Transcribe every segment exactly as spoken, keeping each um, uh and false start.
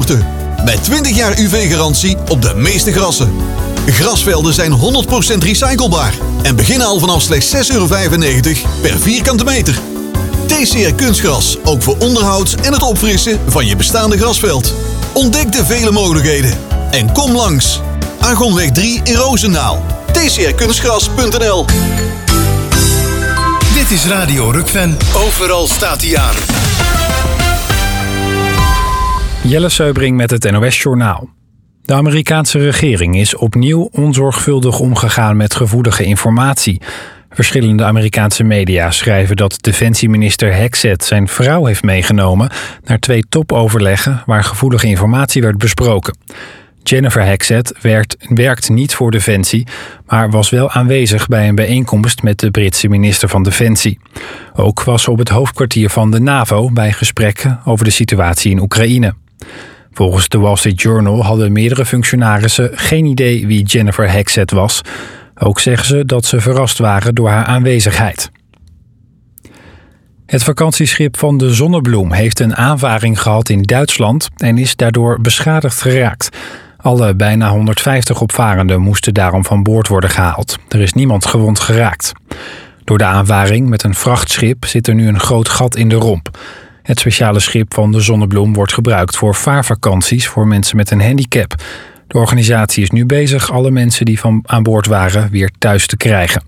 soorten. Met twintig jaar U V-garantie op de meeste grassen. Grasvelden zijn honderd procent recyclebaar en beginnen al vanaf slechts zes euro vijfennegentig per vierkante meter. T C R Kunstgras, ook voor onderhoud en het opfrissen van je bestaande grasveld. Ontdek de vele mogelijkheden en kom langs. Argonweg drie in Roosendaal. T C R kunstgras punt n l. Dit is Radio Rukven. Overal staat hij aan. Jelle Seubring met het N O S-journaal. De Amerikaanse regering is opnieuw onzorgvuldig omgegaan met gevoelige informatie. Verschillende Amerikaanse media schrijven dat defensieminister Hexet zijn vrouw heeft meegenomen naar twee topoverleggen waar gevoelige informatie werd besproken. Jennifer Hexet werkt, werkt niet voor Defensie, maar was wel aanwezig bij een bijeenkomst met de Britse minister van Defensie. Ook was ze op het hoofdkwartier van de NAVO bij gesprekken over de situatie in Oekraïne. Volgens de Wall Street Journal hadden meerdere functionarissen geen idee wie Jennifer Hexet was. Ook zeggen ze dat ze verrast waren door haar aanwezigheid. Het vakantieschip van de Zonnebloem heeft een aanvaring gehad in Duitsland en is daardoor beschadigd geraakt. Alle bijna honderdvijftig opvarenden moesten daarom van boord worden gehaald. Er is niemand gewond geraakt. Door de aanvaring met een vrachtschip zit er nu een groot gat in de romp. Het speciale schip van de Zonnebloem wordt gebruikt voor vaarvakanties voor mensen met een handicap. De organisatie is nu bezig alle mensen die van aan boord waren weer thuis te krijgen.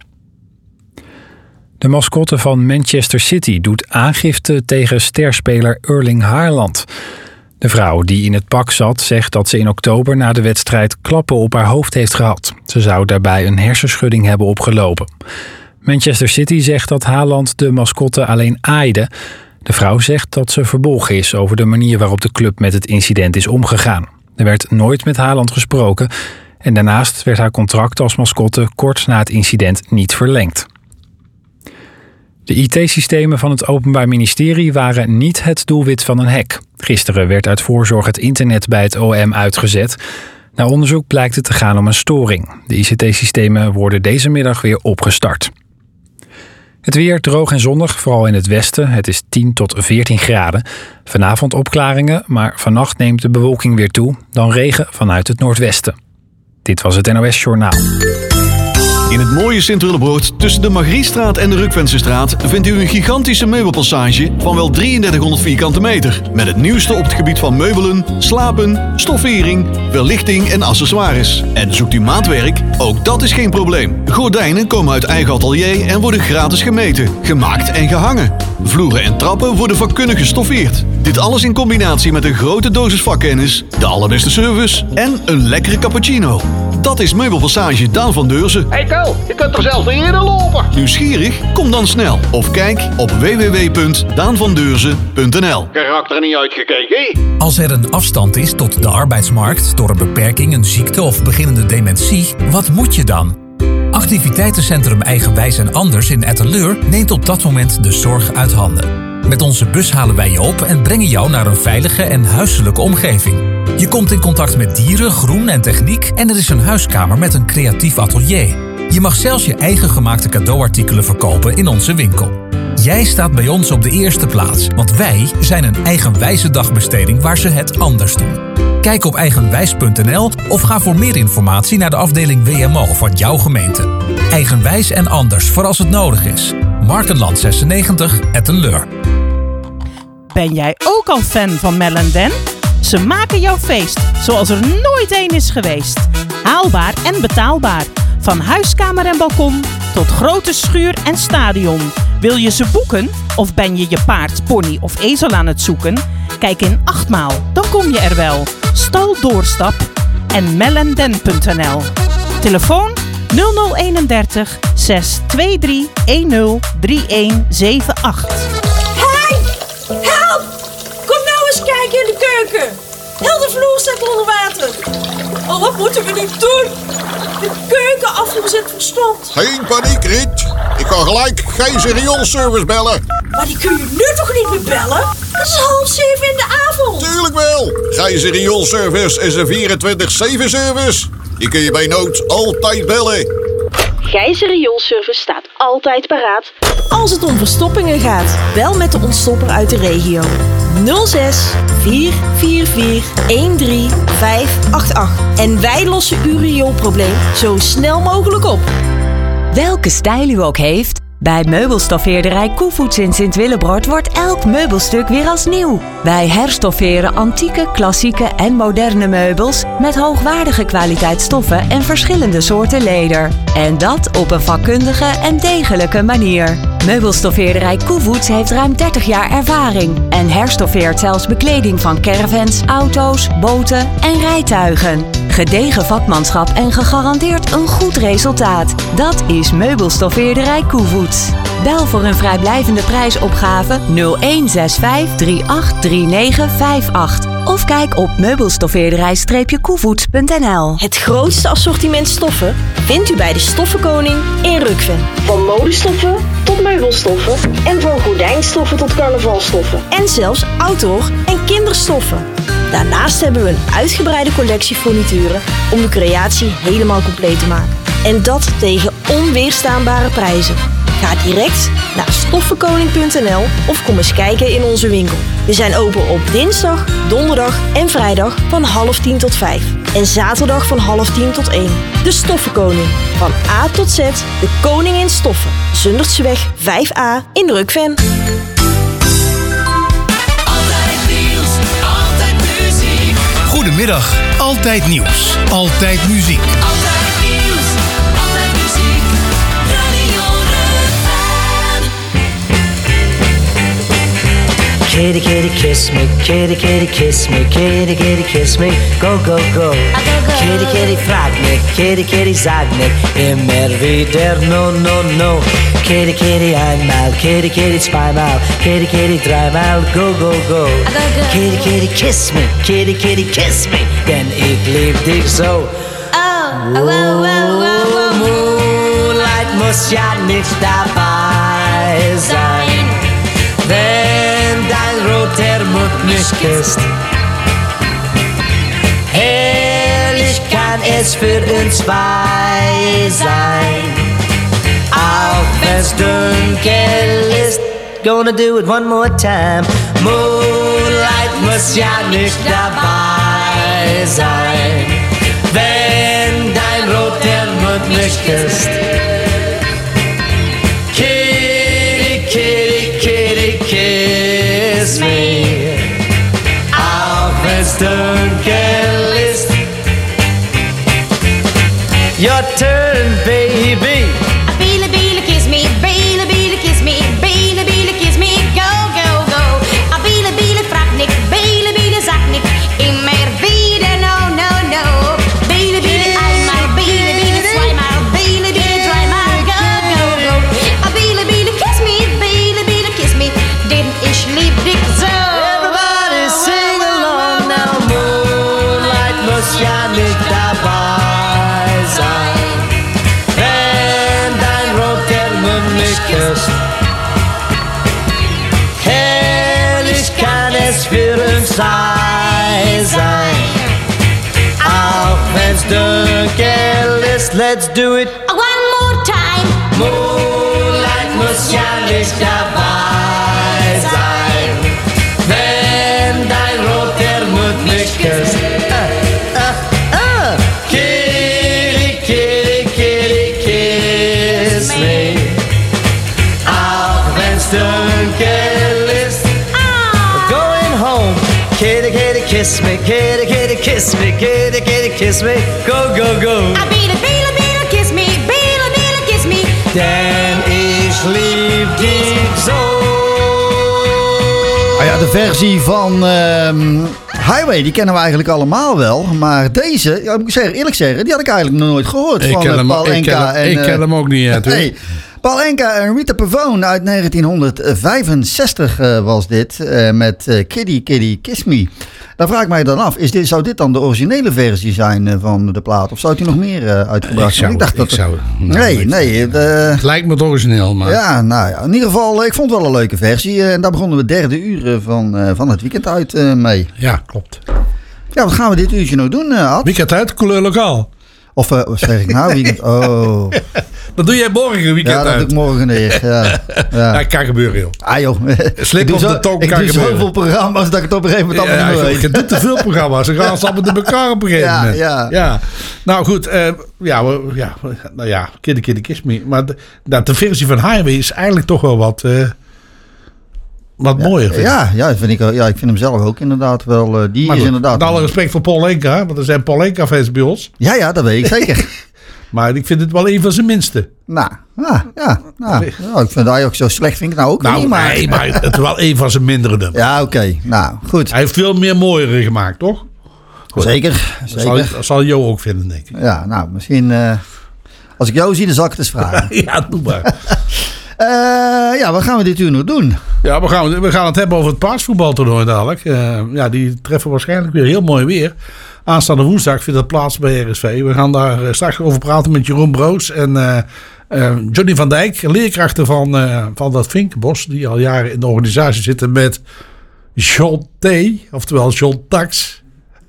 De mascotte van Manchester City doet aangifte tegen sterspeler Erling Haaland. De vrouw die in het pak zat zegt dat ze in oktober na de wedstrijd klappen op haar hoofd heeft gehad. Ze zou daarbij een hersenschudding hebben opgelopen. Manchester City zegt dat Haaland de mascotte alleen aaide. De vrouw zegt dat ze verbolgen is over de manier waarop de club met het incident is omgegaan. Er werd nooit met Haaland gesproken en daarnaast werd haar contract als mascotte kort na het incident niet verlengd. De I T-systemen van het Openbaar Ministerie waren niet het doelwit van een hack. Gisteren werd uit voorzorg het internet bij het O M uitgezet. Na onderzoek blijkt het te gaan om een storing. De I C T-systemen worden deze middag weer opgestart. Het weer droog en zonnig, vooral in het westen. Het is tien tot veertien graden. Vanavond opklaringen, maar vannacht neemt de bewolking weer toe. Dan regen vanuit het noordwesten. Dit was het N O S-journaal. In het mooie Sint-Willebroord tussen de Margriestraat en de Rukvensestraat vindt u een gigantische meubelpassage van wel drieëndertighonderd vierkante meter. Met het nieuwste op het gebied van meubelen, slapen, stoffering, verlichting en accessoires. En zoekt u maatwerk? Ook dat is geen probleem. Gordijnen komen uit eigen atelier en worden gratis gemeten, gemaakt en gehangen. Vloeren en trappen worden vakkundig gestoffeerd. Dit alles in combinatie met een grote dosis vakkennis, de allerbeste service en een lekkere cappuccino. Dat is Meubelpassage Daan van Deurzen. Hey Kel, je kunt er zelf niet eerder lopen. Nieuwsgierig? Kom dan snel. Of kijk op w w w punt daan van deurzen punt n l. Karakter niet uitgekeken. Als er een afstand is tot de arbeidsmarkt door een beperking, een ziekte of beginnende dementie, wat moet je dan? Activiteitencentrum Eigenwijs en Anders in Etteleur neemt op dat moment de zorg uit handen. Met onze bus halen wij je op en brengen jou naar een veilige en huiselijke omgeving. Je komt in contact met dieren, groen en techniek en er is een huiskamer met een creatief atelier. Je mag zelfs je eigen gemaakte cadeauartikelen verkopen in onze winkel. Jij staat bij ons op de eerste plaats, want wij zijn een eigenwijze dagbesteding waar ze het anders doen. Kijk op eigenwijs punt n l of ga voor meer informatie naar de afdeling W M O van jouw gemeente. Eigenwijs en Anders voor als het nodig is. Markenland zesennegentig, Etteleur. Ben jij ook al fan van Mel en Dan? Ze maken jouw feest zoals er nooit één is geweest. Haalbaar en betaalbaar. Van huiskamer en balkon tot grote schuur en stadion. Wil je ze boeken? Of ben je je paard, pony of ezel aan het zoeken? Kijk in Achtmaal, dan kom je er wel. Stal Doorstap en melenden punt n l. Telefoon nul nul eenendertig zes twee drie een nul drie een zeven acht. Hey! Help! Kom nou eens kijken in de keuken. Heel de vloer staat onder water. Oh, wat moeten we nu doen? De keuken afgezet verstomd. Geen paniek, Riet. Ik kan gelijk Gijzer rioolservice bellen. Maar die kun je nu toch niet meer bellen? Het is half zeven in de avond. Tuurlijk wel. Gijzer rioolservice is een vierentwintig zeven service. Die kun je bij nood altijd bellen. Gijzer rioolservice staat altijd paraat als het om verstoppingen gaat. Bel met de ontstopper uit de regio. nul zes vier vier vier een drie vijf acht acht. En wij lossen uw rioolprobleem zo snel mogelijk op. Welke stijl u ook heeft, bij meubelstoffeerderij Koevoets in Sint-Willebrord wordt elk meubelstuk weer als nieuw. Wij herstofferen antieke, klassieke en moderne meubels met hoogwaardige kwaliteitsstoffen en verschillende soorten leder. En dat op een vakkundige en degelijke manier. Meubelstoffeerderij Koevoets heeft ruim dertig jaar ervaring en herstoffeert zelfs bekleding van caravans, auto's, boten en rijtuigen. Gedegen vakmanschap en gegarandeerd een goed resultaat. Dat is Meubelstoffeerderij Koevoets. Bel voor een vrijblijvende prijsopgave nul een zes vijf drie acht drie negen vijf acht of kijk op meubelstoffeerderij koevoets punt n l. Het grootste assortiment stoffen vindt u bij de Stoffenkoning in Rukven. Van modestoffen tot meubelstoffen en van gordijnstoffen tot carnavalstoffen. En zelfs outdoor en kinderstoffen. Daarnaast hebben we een uitgebreide collectie furnituren om uw creatie helemaal compleet te maken. En dat tegen onweerstaanbare prijzen. Ga direct naar stoffenkoning punt n l of kom eens kijken in onze winkel. We zijn open op dinsdag, donderdag en vrijdag van half tien tot vijf. En zaterdag van half tien tot één. De Stoffenkoning. Van A tot Z, de koning in stoffen. Zundertseweg vijf A in Rukven. Goedemiddag, Altijd Nieuws, Altijd Muziek. Altijd nieuws, altijd muziek, Radio Rukven. Kitty, kitty, kiss me, kitty, kitty, kiss me, kitty, kitty, kiss me, go, go, go. Kitty, kitty, frag me, kitty, kitty, sag me, immer wieder, no, no, no. Kitty, kitty, einmal, kitty, kitty, zweimal, kitty, kitty, dreimal, go, go, go. Kitty, kitty, kiss me, kitty, kitty, kiss me, denn ich lieb dich so. Oh, oh, oh, oh, oh. Moonlight muss ja nicht dabei sein, wenn dein roter Mund mich küsst. Herrlich kann es für uns zwei sein, auch wenn's dunkel ist. Gonna do it one more time. Moonlight muss ja nicht dabei sein, wenn dein roter Mund mich küsst. Kitty, kitty, kitty, kiss me, auch wenn's dunkel ist. Your turn, baby. Beely, beely, kiss me, beely, beely, kiss me, beely, beely, kiss me, go, go, go. A beely, beely, frag nicht, beely, beely, sag nicht, immer wieder, no, no, no. Beely, beely, einmal, beely, beely, zweimal, beely, beely, dreimal, go, go, go. A beely, beely, kiss me, beely, beely, kiss me, denn ich lieb dich so. Everybody sing along now. Moonlight muss ja nicht dabei sein, wenn dein roter Mund mich küsst. Herrlich kann es für uns zwei sein, auch wenn's dunkel ist. Let's do it one more time. Moonlight muss ja nicht dabei sein, wenn dein roter Mund mich küsst. Ah, ah, ah. Kitty, kitty, kitty, kiss me, auch wenn's dunkel ist. Going home. Kitty, kitty, kiss me, kitty, kitty, kiss me, kitty, kitty, kiss me, go, go, go. A beely, beely, beely, kiss me, beely, beely, kiss me, denn ich lieb dich so. Ah ja, de versie van uh, Highway, die kennen we eigenlijk allemaal wel. Maar deze, ja, moet ik zeggen, eerlijk zeggen, die had ik eigenlijk nog nooit gehoord. Ik van ken, uh, hem, Paul ik Enka. ken, hem, en, ik ken uh, hem ook niet uit. Nee. Paul Enka en Rita Pavone uit negentien vijfenzestig uh, was dit. Uh, met uh, Kitty, Kitty, Kiss Me. Dan vraag ik mij dan af, is dit, zou dit dan de originele versie zijn uh, van de plaat? Of zou die nog meer uh, uitgebracht zijn? Ik dacht ik dat zou, nou, nee, nee. Uh, het lijkt me het origineel, maar... Ja, nou ja, in ieder geval, ik vond het wel een leuke versie. Uh, en daar begonnen we derde uur van, uh, van het weekend uit uh, mee. Ja, klopt. Ja, wat gaan we dit uurtje nou doen, uh, Ad? Weekend uit, couleur lokaal. Of uh, wat zeg ik nou? Weekend? Oh. Dat doe jij morgen weekend Ja, dat uit. doe ik morgen neer. Ja, ja. Ja, kan gebeuren, joh. Ah joh. Slip ik op doe de zo- tong Ik kan doe gebeuren. zoveel programma's dat ik het op een gegeven moment Ja, allemaal niet meer je, weet. je doet te veel programma's. Ze gaan samen met elkaar op een gegeven Ja, moment. ja. ja. Nou goed, eh, ja, we, ja, we- nou ja, Kitty Kitty Kiss Me. Maar de, nou, de versie van Highway is eigenlijk toch wel wat, eh, wat mooier. Vind ik. Ja, ja, vind ik, wel- ja, ik vind hem zelf ook inderdaad wel. Uh, die Maar is goed, inderdaad. met alle respect voor Paul Enka, want er zijn Paul Enka fans bij ons. Ja, ja, dat weet ik zeker. Maar ik vind het wel een van zijn minste. Nou, ja, ja, nou, ja, ik vind hij ook zo slecht, vind ik nou ook Nou, niet. Maar, nee, maar het is wel een van zijn mindere nummers. ja, oké. Nou, goed. Hij heeft veel meer mooiere gemaakt, toch? Goed. Zeker, Dat zal, zeker. dat zal Jo ook vinden, denk ik. Ja, nou, misschien. eh, als ik jou zie, dan zal ik het eens vragen. Ja, doe maar. Eh, ja, wat gaan we dit uur nog doen? Ja, we gaan, we gaan het hebben over het paasvoetbaltoernooi dadelijk. Eh, ja, die treffen waarschijnlijk weer heel mooi weer. Aanstaande woensdag vindt dat plaats bij R S V. We gaan daar eh, straks over praten met Jeroen Broos en eh, eh, Johnny van Dijk, leerkrachten van, eh, van dat Vinkenbos, die al jaren in de organisatie zitten met John T, oftewel John Tax.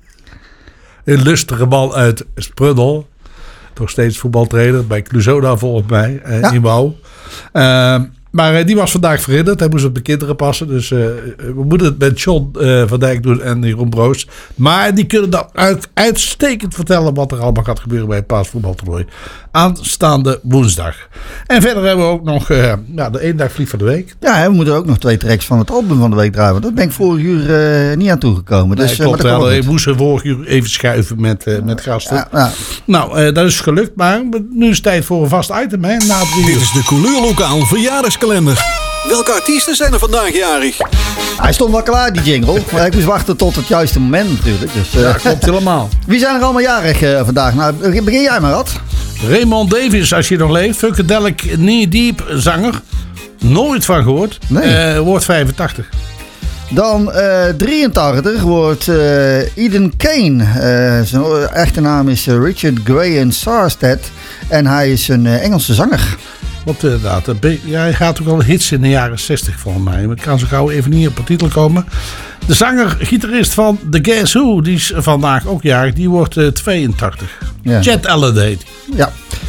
Een lustige man uit Sprudel. Nog steeds voetbaltrainer bij Cluzoda volgens mij, eh, Ja. in Wouw. Eh, maar eh, die was vandaag verhinderd. Hij moest op de kinderen passen. Dus eh, we moeten het met John eh, van Dijk doen en Jeroen Broos. Maar die kunnen dan uit, uitstekend vertellen wat er allemaal gaat gebeuren bij het paasvoetbaltoernooi. Aanstaande woensdag. En verder hebben we ook nog eh, ja, de één dag vlieg van de week. Ja, hè, we moeten ook nog twee tracks van het album van de week draaien. Dat ben ik vorig uur eh, niet aan toegekomen. Dus, Nee, eh, klopt maar dat wel. kan Ik ook moest er vorig uur even schuiven met, eh, met gasten. Ja, ja. Nou, eh, dat is gelukt. Maar nu is het tijd voor een vast item. Hè, na drie Dit uur. is de Couleurlokaal verjaardagskalender. Welke artiesten zijn er vandaag jarig? Hij stond wel klaar, die jingle. Maar ik moest wachten tot het juiste moment natuurlijk. Dus, eh, Ja, klopt helemaal. Wie zijn er allemaal jarig eh, vandaag? Nou, begin jij maar, Rad. Raymond Davis, als je nog leeft. Funkadelic Knee Deep zanger. Nooit van gehoord. Nee. Eh, wordt vijfentachtig. Dan eh, drieëntachtig wordt eh, Eden Kane. Eh, zijn echte naam is eh, Richard Graham Sarstedt. En hij is een eh, Engelse zanger. Klopt inderdaad. Eh, be- Ja, hij gaat ook al hits in de jaren zestig volgens mij. Maar ik kan zo gauw even niet op de titel komen. De zanger, gitarist van The Guess Who, die is vandaag ook jarig. Die wordt eh, tweeëntachtig. Ja. Chet Allen heet. Ja.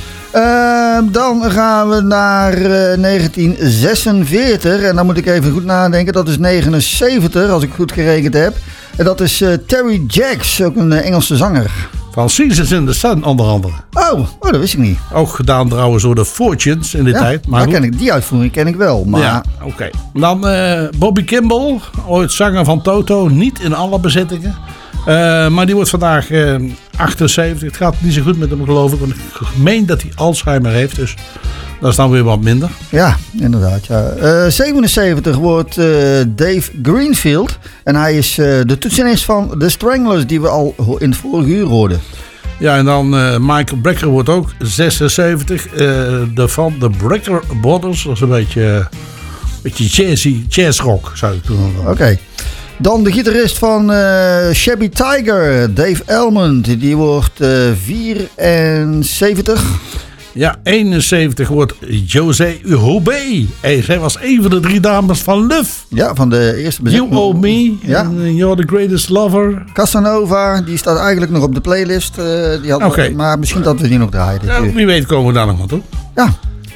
Eh, dan gaan we naar eh, negentien zesenveertig. En dan moet ik even goed nadenken. Dat is negenenzeventig, als ik goed gerekend heb. En dat is eh, Terry Jacks, ook een eh, Engelse zanger. Van Seasons in the Sun onder andere. Oh, oh, dat wist ik niet. Ook gedaan trouwens door de Fortunes in die Ja, tijd. Maar dat goed. ken ik, die uitvoering ken ik wel. Maar Ja, oké. Dan eh, Bobby Kimball, ooit zanger van Toto. Niet in alle bezittingen. Eh, maar die wordt vandaag eh, achtenzeventig. Het gaat niet zo goed met hem, geloof ik. Want ik meen dat hij Alzheimer heeft. Dus dat is dan weer wat minder. ja, inderdaad. Ja. Eh, zevenenzeventig wordt eh, Dave Greenfield. En hij is eh, de toetsenist van The Stranglers, die we al ho- in het vorige uur hoorden. Ja, en dan eh, Michael Brecker wordt ook zesenzeventig. Eh, de van de Brecker Brothers. Dat is een beetje, eh, beetje jazzy, jazzrock zou ik doen. Oké. Dan de gitarist van eh, Shabby Tiger, Dave Elmond. Die wordt eh, vierenzeventig. Ja, eenenzeventig wordt José Hobe. Hey, zij was een van de drie dames van Love. Ja, van de eerste You bezetting. Owe Me. Ja. En, uh, You're the Greatest Lover. Casanova, die staat eigenlijk nog op de playlist. eh, die had Oké. Maar misschien dat we die nog draaien. dit Ja, uur. wie weet komen we daar nog maar toe. Ja.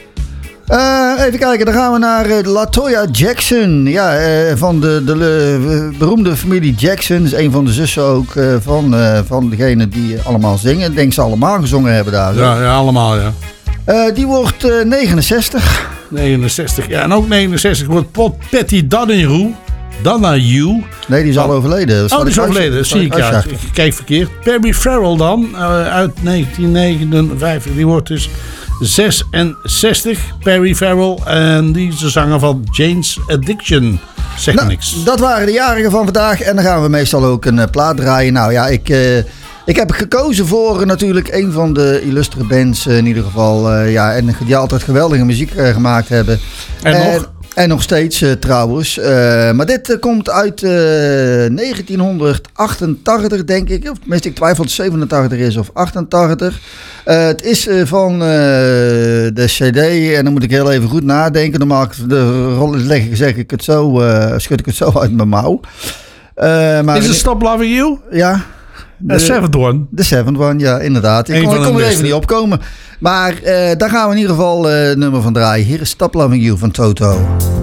Eh, even kijken, dan gaan we naar eh, LaToya Jackson. Ja, eh, van de, de eh, beroemde familie Jackson. Is een van de zussen ook eh, van, eh, van degene die allemaal zingen. Ik denk ze allemaal gezongen hebben daar. zo. Ja, ja allemaal ja. Eh, die wordt eh, negenenzestig. negenenzestig. Ja, en ook negenenzestig wordt Pot Patty Donahue. Donahue. Nee, die is al overleden. Dat Oh, die is ik uit- overleden. Dat zie ik, ja. uitzagen. Ik kijk verkeerd. Perry Farrell dan, uh, uit negentien negenenvijftig. Die wordt dus zesenzestig. Perry Farrell. En die is de zanger van Jane's Addiction. Zeg Nou, niks. dat waren de jarigen van vandaag. En dan gaan we meestal ook een eh, plaat draaien. Nou ja, ik, eh, ik heb gekozen voor eh, natuurlijk een van de illustere bands eh, in ieder geval. eh, ja, en die altijd geweldige muziek eh, gemaakt hebben. En nog? En nog steeds eh, trouwens. Eh, maar dit eh, komt uit eh, negentienhonderdachtentachtig, denk ik. Of tenminste, ik twijfel of het zevenentachtig is of achtentachtig. Eh, het is eh, van eh, de cd. En dan moet ik heel even goed nadenken. Normaal de rol leg ik, zeg ik het zo, eh, schud ik het zo uit mijn mouw. Eh, maar Is het Stop Loving You? Ja. De Seventh One. De Seventh One, ja, inderdaad. Ik kon, ik kon er even niet opkomen. Maar uh, daar gaan we in ieder geval uh, het nummer van draaien. Hier is Stop Loving You van Toto.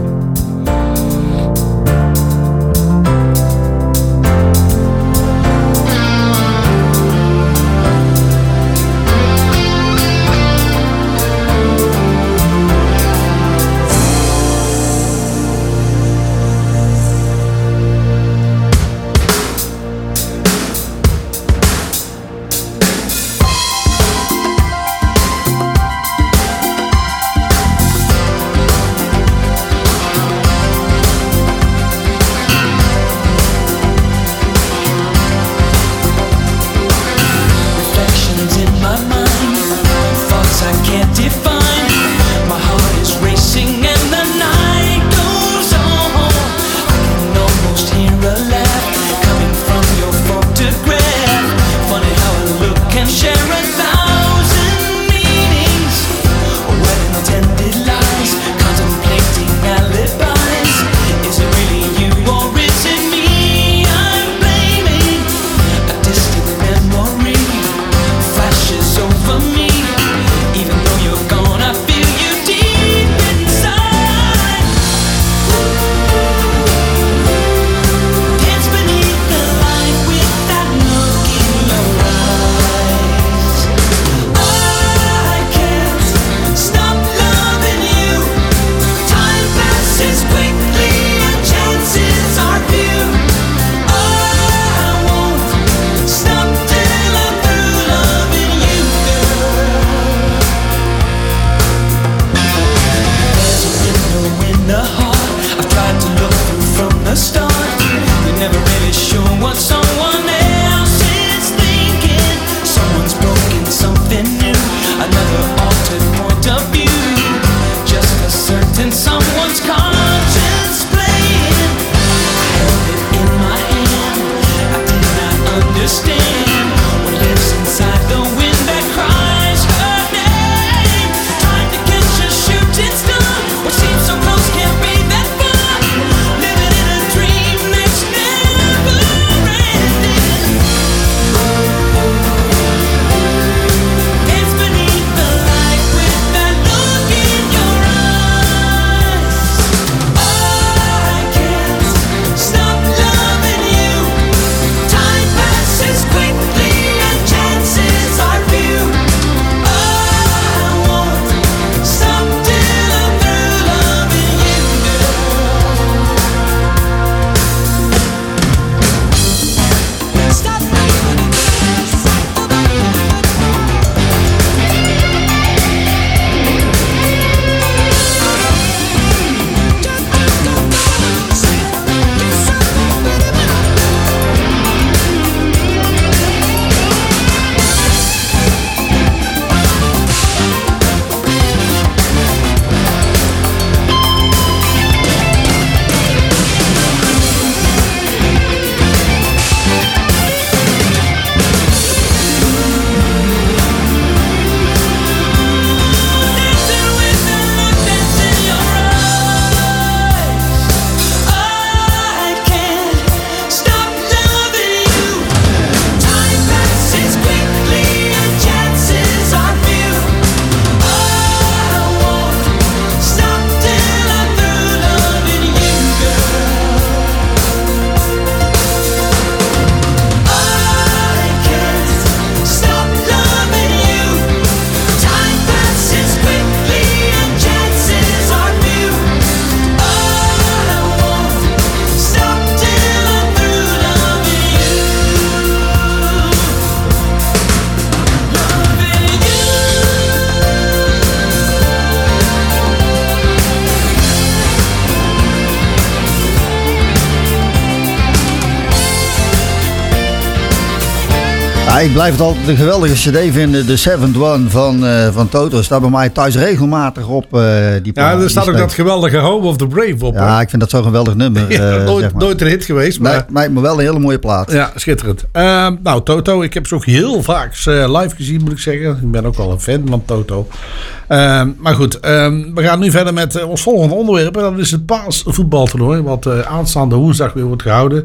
Ja, ik blijf het altijd een geweldige cd vinden. De Seventh One van, uh, van Toto staat bij mij thuis regelmatig op. Uh, die ja, er staat ook dat geweldige Home of the Brave op. Ja, hè? Ik vind dat zo'n geweldig nummer. Ja, uh, nooit, zeg maar. nooit een hit geweest. Maar, maar, maar wel een hele mooie plaat. Ja, schitterend. Uh, nou, Toto, ik heb ze ook heel vaak uh, live gezien, moet ik zeggen. Ik ben ook wel een fan van Toto. Uh, maar goed, uh, we gaan nu verder met uh, ons volgende onderwerp. En dat is het paasvoetbaltoernooi, wat uh, aanstaande woensdag weer wordt gehouden.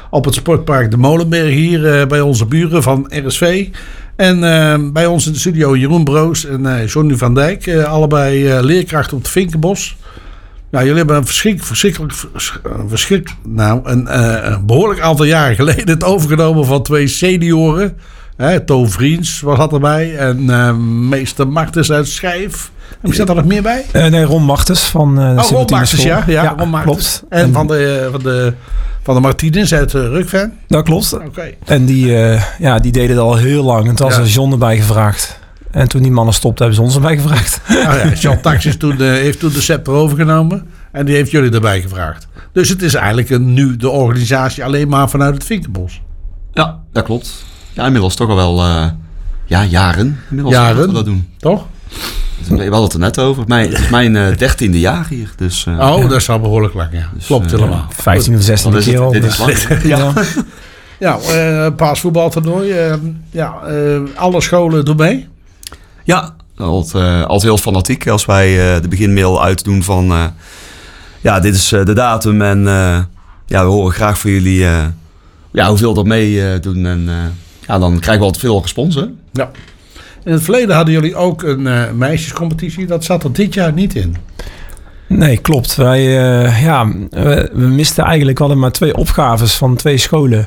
op het sportpark De Molenberg hier uh, bij onze buren van R S V. En uh, bij ons in de studio Jeroen Broos en uh, Johnny van Dijk. Uh, allebei uh, leerkrachten op het Vinkenbos. Nou, jullie hebben een verschrik, verschrikkelijk, verschrik, nou, een, uh, een behoorlijk aantal jaren geleden het overgenomen van twee senioren. Hè, Toon Vriends was dat erbij en uh, meester Martens uit Schijf. En zit er nog meer bij? Uh, nee, Ron Martens van uh, de oh, Ron Martens, ja. Ja, ja Ron Martens. Klopt. En, en van de, van de, van de Martinez uit uh, Rukven. Dat klopt. Okay. En die, uh, ja, die deden het al heel lang. En toen was ja. er John erbij gevraagd. En toen die mannen stopten, hebben ze ons erbij gevraagd. Nou ja, John Taxis toen, uh, heeft toen de scepter overgenomen. En die heeft jullie erbij gevraagd. Dus het is eigenlijk een, nu de organisatie alleen maar vanuit het Vinkenbos. Ja, dat klopt. Ja, inmiddels toch al wel uh, ja, jaren. Inmiddels jaren, dat we dat doen. Toch? We hadden het er net over. Mijn, het is mijn uh, dertiende jaar hier. Dus, uh, oh, ja. dat is al behoorlijk lang, ja. Dus, Klopt helemaal. Uh, vijftien of zestien keer al. Dit is lang. ja, ja uh, paasvoetbaltoernooi. Uh, ja, uh, alle scholen doen mee? Ja, altijd, uh, altijd heel fanatiek. Als wij uh, de beginmail uitdoen van... Uh, ja, dit is uh, de datum en uh, ja, we horen graag van jullie uh, ja, hoeveel dat mee uh, doen. En uh, ja, dan krijgen we altijd veel respons, hè? Ja. In het verleden hadden jullie ook een uh, meisjescompetitie. Dat zat er dit jaar niet in. Nee, klopt. Wij, uh, ja, we, we misten eigenlijk, we hadden maar twee opgaves van twee scholen.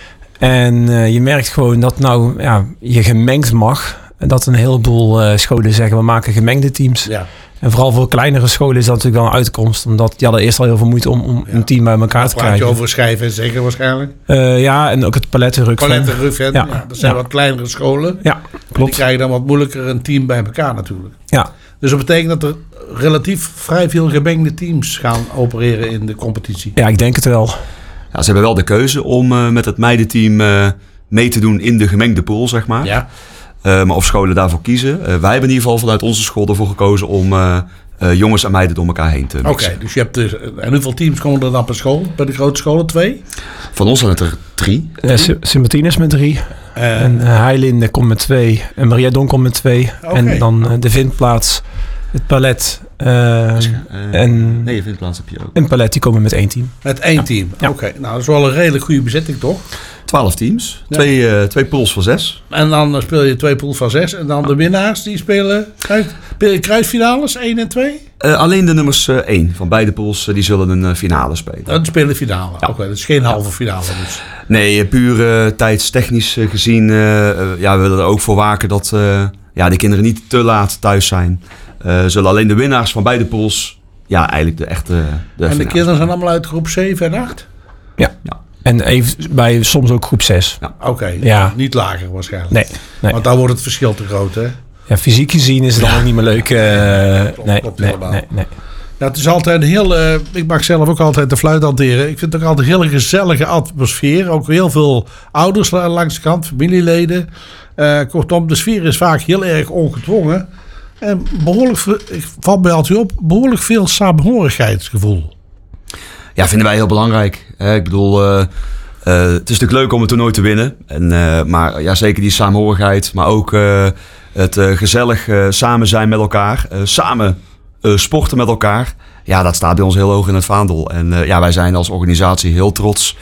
En uh, je merkt gewoon dat nou ja, je gemengd mag. En dat een heleboel uh, scholen zeggen, we maken gemengde teams. Ja. En vooral voor kleinere scholen is dat natuurlijk wel een uitkomst. Omdat die hadden eerst al heel veel moeite om, om ja. een team bij elkaar te krijgen. Praat je over schijven en zeggen waarschijnlijk? Uh, ja, en ook het palettenrukven. Palettenrukven, ja. ja. Dat zijn ja. wat kleinere scholen. Ja, klopt. En die krijgen dan wat moeilijker een team bij elkaar natuurlijk. Ja. Dus dat betekent dat er relatief vrij veel gemengde teams gaan opereren in de competitie. Ja, ik denk het wel. Ja, ze hebben wel de keuze om uh, met het meidenteam uh, mee te doen in de gemengde pool, zeg maar. Ja. Uh, maar of scholen daarvoor kiezen. Uh, wij hebben in ieder geval vanuit onze school ervoor gekozen om uh, uh, jongens en meiden door elkaar heen te mixen. Oké, okay, dus je hebt dus, en hoeveel teams komen er dan per school? Bij de grote scholen twee? Van ons zijn het er drie. Uh, Sint-Martinus met drie. Uh, en uh, Heilinde komt met twee. En Maria Don komt met twee. Okay. En dan uh, de Vindplaats, het Palet. Uh, uh, en nee, je Vindplaats heb je ook. En Palet, die komen met één team. Met één ja. team, oké. Okay. Nou, dat is wel een redelijk goede bezetting, toch? Twaalf teams, ja. twee, uh, twee pools van zes. En dan uh, speel je twee pools van zes. En dan de winnaars, die spelen kruis, kruisfinales, één en twee? Uh, alleen de nummers uh, één van beide pools, uh, die zullen een uh, finale spelen. Dat spelen finale, ja. Oké, okay, dat is geen halve finale dus. Nee, puur uh, tijdstechnisch uh, gezien, uh, uh, ja, we willen er ook voor waken dat uh, ja, de kinderen niet te laat thuis zijn. Uh, zullen alleen de winnaars van beide pools, ja, eigenlijk de echte... De en de kinderen zijn allemaal uit groep zeven en acht? Ja. ja. En even bij soms ook groep zes. Ja. Oké, okay, ja. Niet lager waarschijnlijk. Nee, nee. Want dan wordt het verschil te groot, hè? Ja, fysiek gezien is het ja. dan ook niet meer leuk. Uh, klopt, nee, klopt nee, nee, nee. Nou, het is altijd een heel... Uh, ik mag zelf ook altijd de fluit hanteren. Ik vind het ook altijd een hele gezellige atmosfeer. Ook heel veel ouders langs de kant, familieleden. Uh, kortom, de sfeer is vaak heel erg ongedwongen. En behoorlijk, ik valt mij altijd op, behoorlijk veel samenhorigheidsgevoel. Ja, vinden wij heel belangrijk. Uh, ik bedoel, uh, uh, het is natuurlijk leuk om een toernooi te winnen. En, uh, maar ja, zeker die samenhorigheid. Maar ook uh, het uh, gezellig uh, samen zijn met elkaar. Uh, samen uh, sporten met elkaar. Ja, dat staat bij ons heel hoog in het vaandel. En uh, ja, wij zijn als organisatie heel trots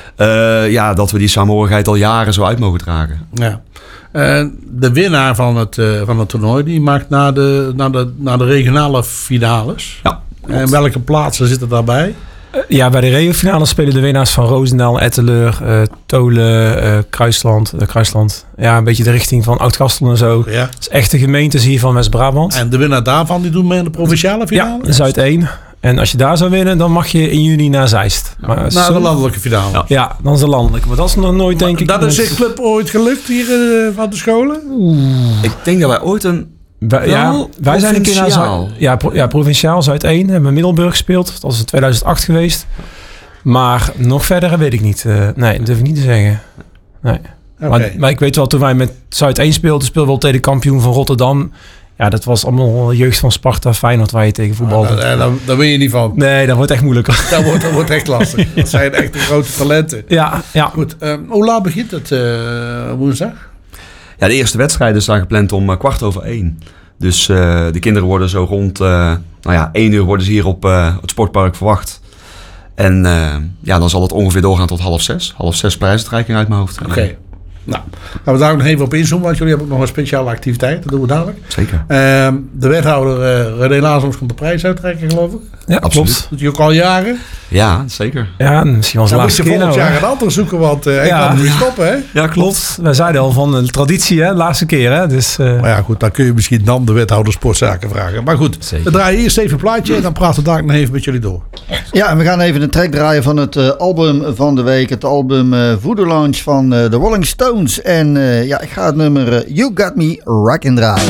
uh, ja, dat we die samenhorigheid al jaren zo uit mogen dragen. Ja. Uh, de winnaar van het, uh, van het toernooi, die maakt naar de, naar de, naar de regionale finales. Ja. En welke plaatsen zitten daarbij? Uh, ja, bij de regionale spelen de winnaars van Roosendaal, Etteleur, uh, Tolen, uh, Kruisland, uh, Kruisland. Ja, een beetje de richting van Oud-Gastel en zo. Ja. Dat is echt de gemeentes hier van West-Brabant. En de winnaar daarvan, die doen mee in de provinciale finale? Ja, Zuid één. En als je daar zou winnen, dan mag je in juni naar Zeist. Ja, naar zo... de landelijke finale. Ja. ja, dan is de landelijke. Maar dat is nog nooit, denk ik... Dat is de club ooit gelukt hier uh, van de scholen? Oeh. Ik denk dat wij ooit een... Wij, ja, wij zijn een keer naar Zuid... Ja, pro, ja, provinciaal Zuid één. Hebben we Middelburg gespeeld. Dat is in tweeduizend acht geweest. Maar nog verder weet ik niet. Uh, nee, dat durf ik niet te zeggen. Nee. Okay. Maar, maar ik weet wel, toen wij met Zuid één speelden, speelden we al tegen de kampioen van Rotterdam. Ja, dat was allemaal jeugd van Sparta, Feyenoord waar je tegen voetbalde. Ah, daar, daar, daar ben je niet van. Nee, dat wordt echt moeilijk. Dat wordt, dat wordt echt lastig. Dat zijn echt de grote talenten. Ja, ja. Goed, um, hoe laat begint het uh, woensdag? Ja, de eerste wedstrijden staan gepland om uh, kwart over één. Dus uh, de kinderen worden zo rond, uh, nou ja, één uur worden ze hier op uh, het sportpark verwacht. En uh, ja, dan zal het ongeveer doorgaan tot half zes. Half zes prijsuitreiking uit mijn hoofd. Oké. Okay. Nou, gaan we daar ook nog even op inzoomen, want jullie hebben ook nog een speciale activiteit. Dat doen we dadelijk. Zeker. Uh, de wethouder uh, René Lazarus komt de prijs uitreiken, geloof ik. Ja, absoluut. Doet hij ook al jaren? Ja, zeker. Ja, misschien was de laatste keer. Dan moet je volgend jaar een ander zoeken, want uh, ja. kan niet stoppen, hè? Ja, klopt. Wij zeiden al van de traditie, hè? De laatste keer, hè? Dus, uh... Maar ja, goed, dan kun je misschien dan de wethouder sportzaken vragen. Maar goed, zeker. We draaien eerst even een plaatje en dan praten we daar nog even met jullie door. Ja, en we gaan even een track draaien van het uh, album van de week. Het album uh, Voodoo Lounge van uh, de Rolling Stones. En uh, ja, ik ga het nummer uh, You Got Me Rockin' draaien.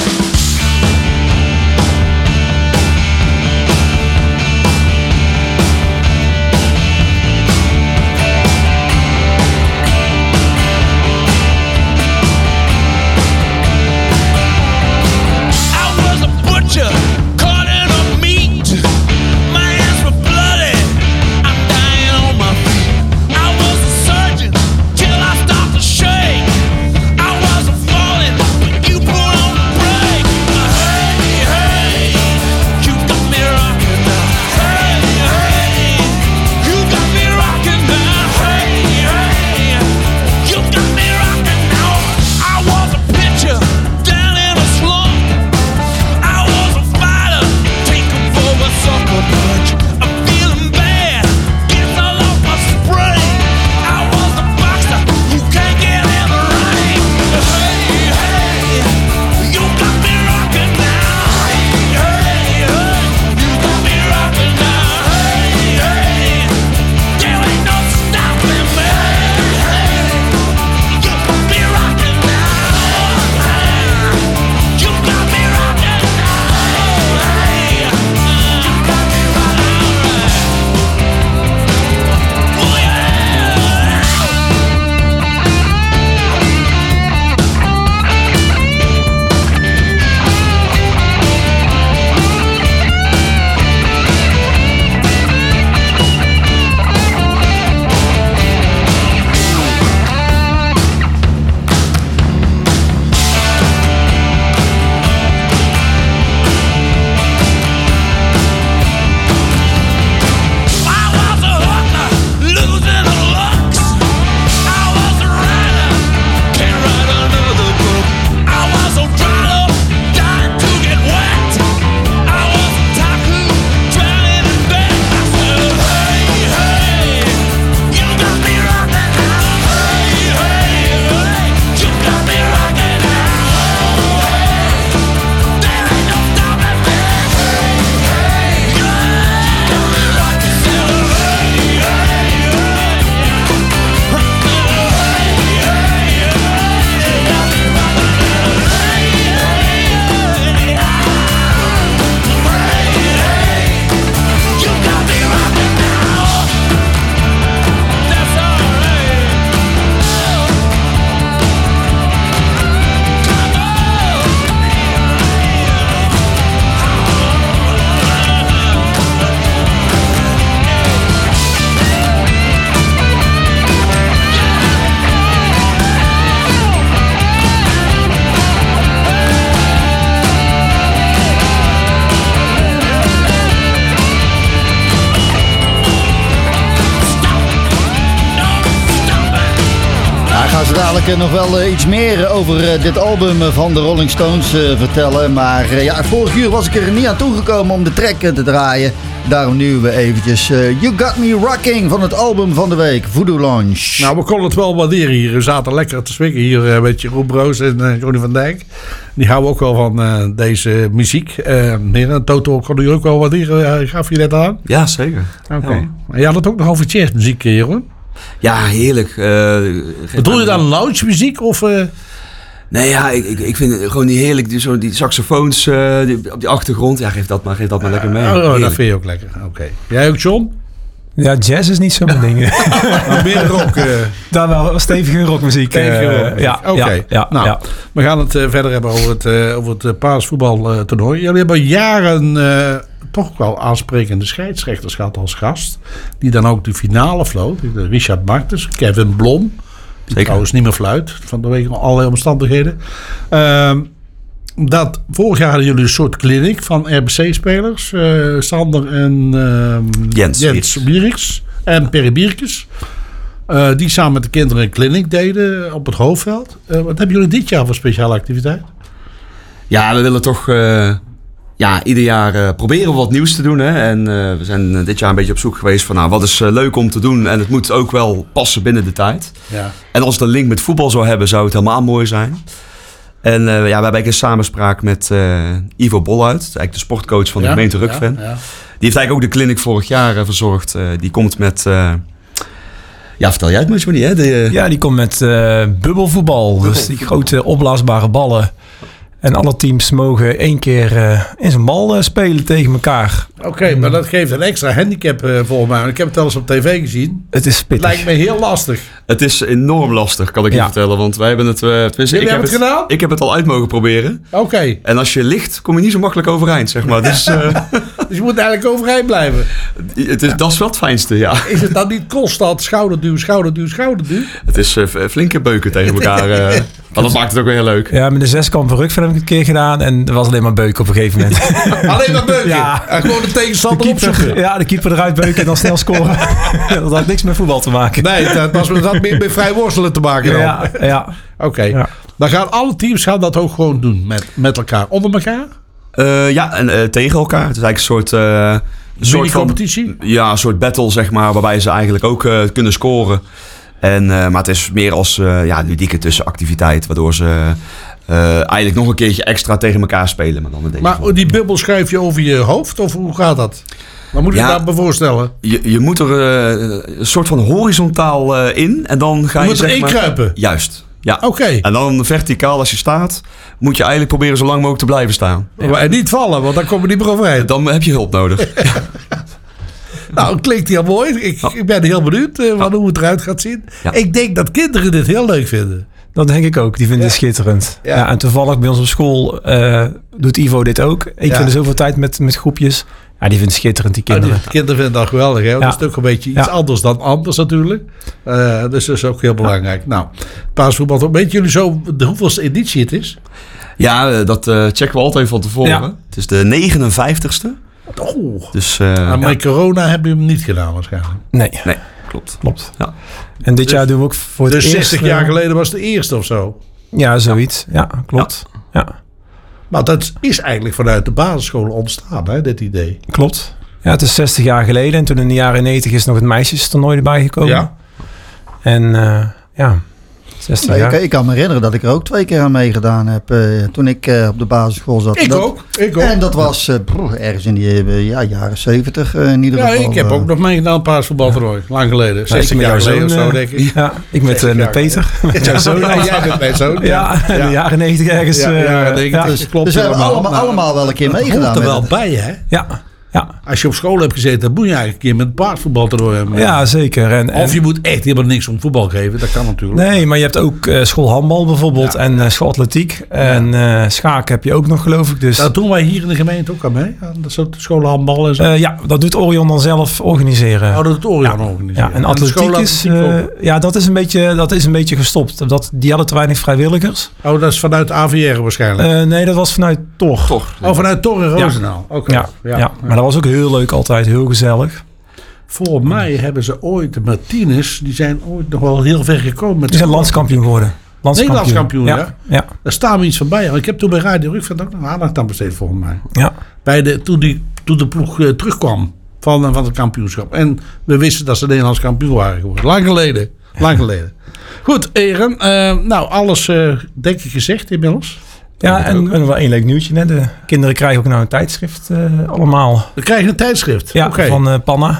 Nog wel uh, iets meer over uh, dit album uh, van de Rolling Stones uh, vertellen. Maar uh, ja, vorig uur was ik er niet aan toegekomen om de track uh, te draaien. Daarom nu we eventjes uh, You Got Me Rocking van het album van de week, Voodoo Lounge. Nou, we konden het wel waarderen hier. We zaten lekker te swingen hier uh, met Jeroen Broos en uh, Johnny van Dijk. Die houden ook wel van uh, deze muziek. Uh, heren, Toto kon je ook wel waarderen. Uh, gaf je dat aan? Ja, zeker. Oké. Okay. Ja. Maar je had het ook nog over jazzmuziek, Jeroen? Ja, heerlijk. Uh, Bedoel je dan lounge muziek of... Uh... Nee, ja, ik, ik, ik vind het gewoon die heerlijk, die, zo, die saxofoons uh, die, op die achtergrond. Ja, geef dat maar, geef dat maar lekker mee. Oh, oh dat vind je ook lekker. Oké. Okay. Jij ook, John? Ja, jazz is niet zo mijn ding. Maar meer rock. Uh... Dan wel stevige rockmuziek. Stevige rockmuziek. Uh, ja, Oké. Okay. Ja, nou, ja. We gaan het uh, verder hebben over het, uh, over het uh, paasvoetbaltoernooi. Jullie hebben jaren uh, toch wel aansprekende scheidsrechters gehad als gast. Die dan ook de finale floot. Richard Martens, Kevin Blom. Die Zeker. trouwens niet meer fluit. Vanwege allerlei omstandigheden. Uh, dat, vorig jaar hadden jullie een soort clinic van R B C-spelers. Uh, Sander en uh, Jens, Jens Wieriks. en Perry Bierkes. Uh, die samen met de kinderen een clinic deden op het Hoofdveld. Uh, wat hebben jullie dit jaar voor speciale activiteit? Ja, we willen toch uh, ja, ieder jaar uh, proberen wat nieuws te doen. Hè? En uh, we zijn dit jaar een beetje op zoek geweest van nou, wat is uh, leuk om te doen. En het moet ook wel passen binnen de tijd. Ja. En als het een link met voetbal zou hebben, zou het helemaal mooi zijn. En uh, ja, we hebben eigenlijk een samenspraak met uh, Ivo Bolhuis, eigenlijk de sportcoach van de ja, gemeente Rukven. Ja, ja. Die heeft eigenlijk ook de clinic vorig jaar uh, verzorgd. Uh, die komt met... Uh, ja, vertel jij het maar eens, hè? De, uh... Ja, die komt met uh, bubbelvoetbal. Bubbel. Dus die grote opblaasbare ballen. En alle teams mogen één keer uh, in zijn bal uh, spelen tegen elkaar. Oké, okay, maar dat geeft een extra handicap uh, volgens mij. Ik heb het al eens op tv gezien. Het is pittig. Het lijkt me heel lastig. Het is enorm lastig, kan ik je ja. vertellen. Want wij hebben het... Uh, Jullie ik heb het, het gedaan? Ik heb het al uit mogen proberen. Oké. Okay. En als je ligt, kom je niet zo makkelijk overeind, zeg maar. Dus, uh, dus je moet eigenlijk overeind blijven. Het is, dat is wel het fijnste, ja. Is het dan niet constant schouderduw, schouderduw, schouderduw? Het is uh, flinke beuken tegen elkaar. Uh, maar dat maakt het ook weer heel leuk. Ja, met de zeskamp van Rukven heb ik het een keer gedaan. En er was alleen maar beuken op een gegeven moment. Alleen maar beuken? Ja. En gewoon de tegenstander opzoeken. Ja, de keeper eruit beuken en dan snel scoren. Dat had niks met voetbal te maken. Nee, dat, was, dat had meer met vrij worstelen te maken dan. Ja, ja. Oké. Okay. Ja. Dan gaan alle teams gaan dat ook gewoon doen met, met elkaar. Onder elkaar? Uh, ja, en uh, tegen elkaar. Het is eigenlijk een soort... Uh, een soort competitie? Ja, een soort battle, zeg maar. Waarbij ze eigenlijk ook uh, kunnen scoren. En, uh, maar het is meer als uh, ja, ludieke tussenactiviteit. Waardoor ze... Uh, eigenlijk nog een keertje extra tegen elkaar spelen. Maar, dan in deze maar vorm. Die bubbel schuif je over je hoofd? Of hoe gaat dat? Wat moet je ja, daarbij voorstellen? Je, je moet er uh, een soort van horizontaal uh, in. En dan ga je, je moet zeg er maar, kruipen? Juist. Ja. Oké. Okay. En dan verticaal als je staat, moet je eigenlijk proberen zo lang mogelijk te blijven staan. Ja. En niet vallen, want dan kom je niet meer overheen. Dan heb je hulp nodig. Nou, klinkt heel mooi. Ik, oh. ik ben heel benieuwd uh, van oh. hoe het eruit gaat zien. Ja. Ik denk dat kinderen dit heel leuk vinden. Dat denk ik ook. Die vinden ja. het schitterend. Ja. Ja, en toevallig bij ons op school uh, doet Ivo dit ook. Ik ja. vind er zoveel tijd met, met groepjes. Ja, die vindt het schitterend, die kinderen. Oh, die kinderen vinden dat geweldig. Hè? Ja. Dat is ook een beetje iets ja. anders dan anders natuurlijk. Uh, dus dat is ook heel belangrijk. Ja. Nou, paasvoetbal. Weet jullie zo de hoeveelste editie het is? Ja, dat uh, checken we altijd van tevoren. Ja. Het is de negenenvijftigste. Oh. Dus, uh, maar met ja. corona heb je hem niet gedaan waarschijnlijk. Nee. Nee. Klopt. Klopt. Ja. En dit dus, jaar doen we ook voor het dus eerst... zestig jaar geleden was de eerste of zo? Ja, zoiets. Ja, ja klopt. Ja. Ja. Maar dat is eigenlijk vanuit de basisscholen ontstaan, hè, dit idee. Klopt. Ja, het is zestig jaar geleden. En toen in de jaren negentig is nog het meisjestoernooi erbij gekomen. Ja. En uh, ja... Nee, ik, ik kan me herinneren dat ik er ook twee keer aan meegedaan heb uh, toen ik uh, op de basisschool zat. Ik dat, ook. Ik ook. En dat was uh, broer, ergens in die uh, ja, jaren zeventig uh, in ieder ja, geval. Ja, ik heb uh, ook nog meegedaan paasvoetbaltoernooi. Ja. Lang geleden. zestig jaar geleden of zo, denk ik. Ja, ik met, uh, met Peter. Met jouw zoon. Ja, jij met mijn zoon. Ja, in ja. de jaren negentig ergens. Ja, uh, jaren negentig. Ja. Dus, klopt dus we hebben allemaal, nou, allemaal wel een keer meegedaan. Dat hoort er wel bij, hè? Ja. Ja. Als je op school hebt gezeten, dan moet je eigenlijk een keer met paardvoetbal te hebben. Ja, zeker. En, of je moet echt helemaal niks om voetbal geven. Dat kan natuurlijk. Nee, maar je hebt ook uh, schoolhandbal bijvoorbeeld. Ja. En uh, school'atletiek. Ja. En uh, schaken heb je ook nog, geloof ik. Dus. Dat doen wij hier in de gemeente ook aan mee. Dat soort schoolhandbal en zo. Uh, ja, dat doet Orion dan zelf organiseren. Oh, dat doet Orion ja. organiseren. Ja, en atletiek is, uh, ja, dat is, een beetje, dat is een beetje gestopt. Dat, die hadden te weinig vrijwilligers. Oh, dat is vanuit A V R waarschijnlijk? Uh, nee, dat was vanuit Tor. Tor. Oh, vanuit Tor en Roosendaal. Ja. Okay. Ja. Ja. ja, maar dat was ook heel leuk altijd, heel gezellig. Volgens mij hebben ze ooit, de Martinez, die zijn ooit nog wel heel ver gekomen. Met die zijn landskampioen geworden. Landskampioen. Nederlandskampioen, ja. ja. Daar staan we iets van bij. Ik heb toen bij Radio Rukven ook nog aandacht aan besteed, volgens mij. Ja. Bij de, toen, die, toen de ploeg uh, terugkwam van, van het kampioenschap. En we wisten dat ze Nederlands kampioen waren geworden. Lang geleden. Lang geleden. Goed, Eren. Uh, nou, alles uh, denk ik gezegd inmiddels. Ja, en, en wel één leuk nieuwtje. Hè. De kinderen krijgen ook nou een tijdschrift uh, allemaal. We krijgen een tijdschrift? Ja, okay. van uh, Panna.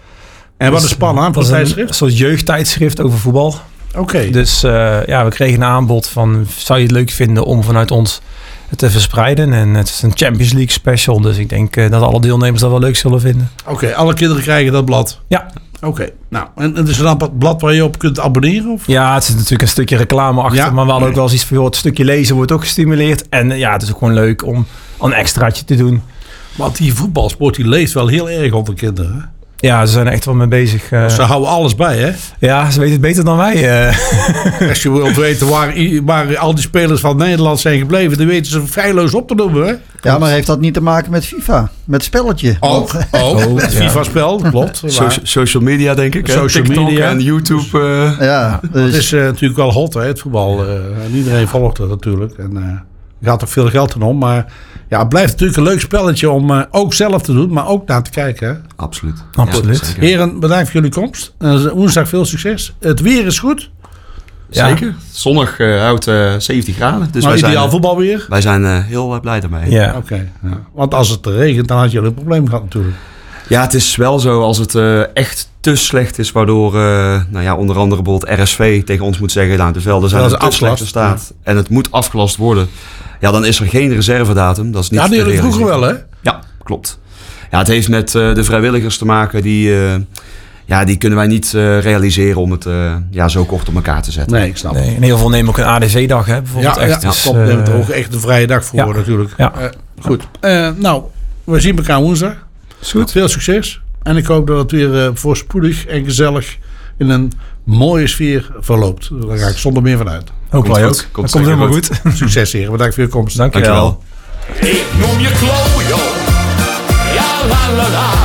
En wat dus, is Panna voor een tijdschrift? Een soort jeugdtijdschrift over voetbal. Oké. Okay. Dus uh, ja, we kregen een aanbod van, zou je het leuk vinden om vanuit ons het te verspreiden? En het is een Champions League special, dus ik denk uh, dat alle deelnemers dat wel leuk zullen vinden. Oké, okay, alle kinderen krijgen dat blad? Ja. Oké, okay. Nou, en het is dan een blad waar je op kunt abonneren? Of? Ja, het is natuurlijk een stukje reclame achter, ja. maar we hadden ook wel eens iets van, joh, het stukje lezen wordt ook gestimuleerd. En ja, het is ook gewoon leuk om een extraatje te doen. Want die voetbalsport die leeft wel heel erg onder kinderen. Ja, ze zijn er echt wel mee bezig. Uh, ze houden alles bij, hè? Ja, ze weten het beter dan wij. Uh. Als je wilt weten waar, waar al die spelers van Nederland zijn gebleven, dan weten ze feilloos op te noemen, hè? Ja, maar heeft dat niet te maken met FIFA? Met het spelletje? Ook, ook oh, het ja. FIFA-spel, klopt. Social, social media, denk ik. Social TikTok media. En YouTube. Uh, ja, dus. Het is uh, natuurlijk wel hot, hè, het voetbal. Uh, en iedereen volgt het natuurlijk. En uh, er gaat ook veel geld in om. Maar ja, het blijft natuurlijk een leuk spelletje om uh, ook zelf te doen, maar ook naar te kijken. Hè? Absoluut. Absoluut. Ja, heren, bedankt voor jullie komst. Uh, woensdag veel succes. Het weer is goed. Ja. Zeker. Zondag uh, houdt uh, zeventien graden. Dus nou, wij ideaal zijn, voetbal weer? Wij zijn uh, heel uh, blij daarmee. Ja. Oké. Okay, ja. Want als het regent, dan had je een probleem gehad natuurlijk. Ja, het is wel zo als het uh, echt te slecht is, waardoor uh, nou ja, onder andere bijvoorbeeld R S V tegen ons moet zeggen, nou, de velden zijn in te slechte staat ja. en het moet afgelast worden. Ja, dan is er geen reservedatum. Dat is niet ja, die hadden vroeger wel, hè? Ja, klopt. Ja, het heeft met uh, de vrijwilligers te maken die... Uh, Ja, die kunnen wij niet uh, realiseren om het uh, ja, zo kort op elkaar te zetten. Nee, ik snap het. Nee, in heel veel nemen ook een A D V-dag, hè? Bijvoorbeeld ja, echt. Ja, dus, ja, klopt. Uh, er ook echt een vrije dag voor, ja. natuurlijk. Ja. Uh, goed. Uh, nou, we zien elkaar woensdag. Goed. Veel succes. En ik hoop dat het weer uh, voorspoedig en gezellig in een mooie sfeer verloopt. Daar ga ik zonder meer van uit. Hoop wij ook. Komt, komt helemaal goed. goed. Succes, heren. Bedankt voor je komst. Dank je wel. Ik noem je Klojo. Ja, la la la.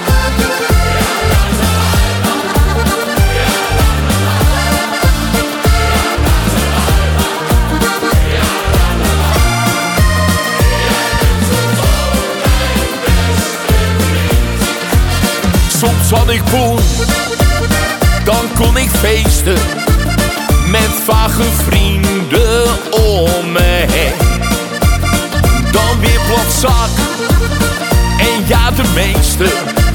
Soms had ik poen, dan kon ik feesten met vage vrienden om me heen. Dan weer plat zak en ja, de meesten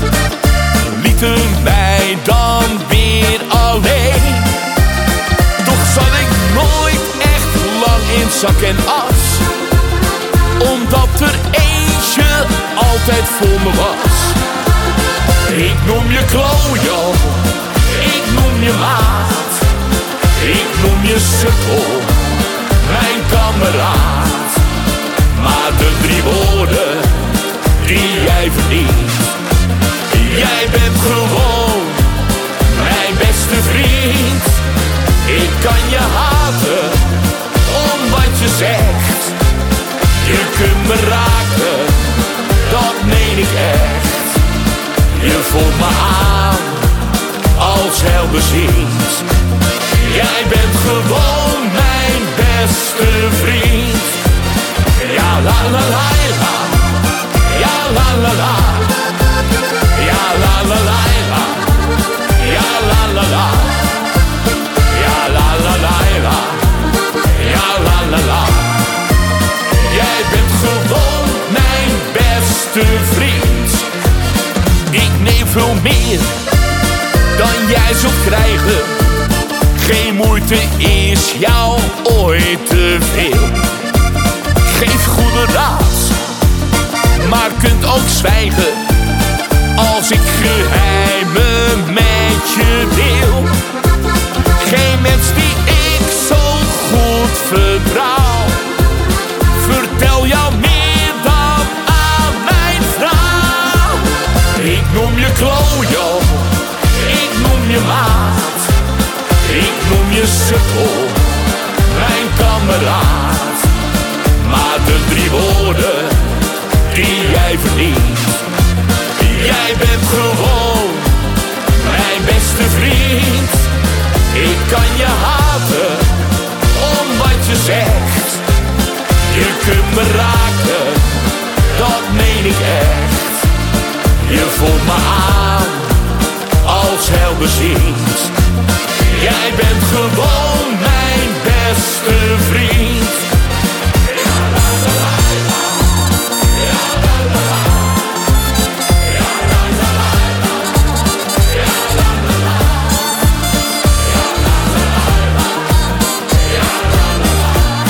lieten mij dan weer alleen. Toch zat ik nooit echt lang in zak en as, omdat er eentje altijd voor me was. Ik noem je Klojo, ik noem je maat, ik noem je sukkel, mijn kameraad. Maar de drie woorden die jij verdient, jij bent gewoon mijn beste vriend. Ik kan je haten om wat je zegt, je kunt me raken, dat meen ik echt. Je voelt me aan als helderziend. Jij bent gewoon mijn beste vriend. Ja la la la la. Ja la la la. Ja la la la la. Ja la la la. Ja la la la la. Ja la la la. Jij bent gewoon mijn beste vriend. Ik neem veel meer dan jij zult krijgen. Geen moeite is jou ooit te veel. Geef goede raad, maar kunt ook zwijgen als ik geheimen met je deel. Geen mens die ik zo goed vertrouw vertel jou meer dan aan mijn vrouw. Ik noem je Klojo, ik noem je maat, ik noem je sukkel, mijn kameraad. Maar de drie woorden die jij verdient, jij bent gewoon mijn beste vriend. Ik kan je haten om wat je zegt, je kunt me raken, dat meen ik echt. Je voelt me aan als helderziend. Jij bent gewoon mijn beste vriend. Ja la la la la. Ja la la la. Ja la la la la. Ja la la la. Ja la la la. Ja la la la.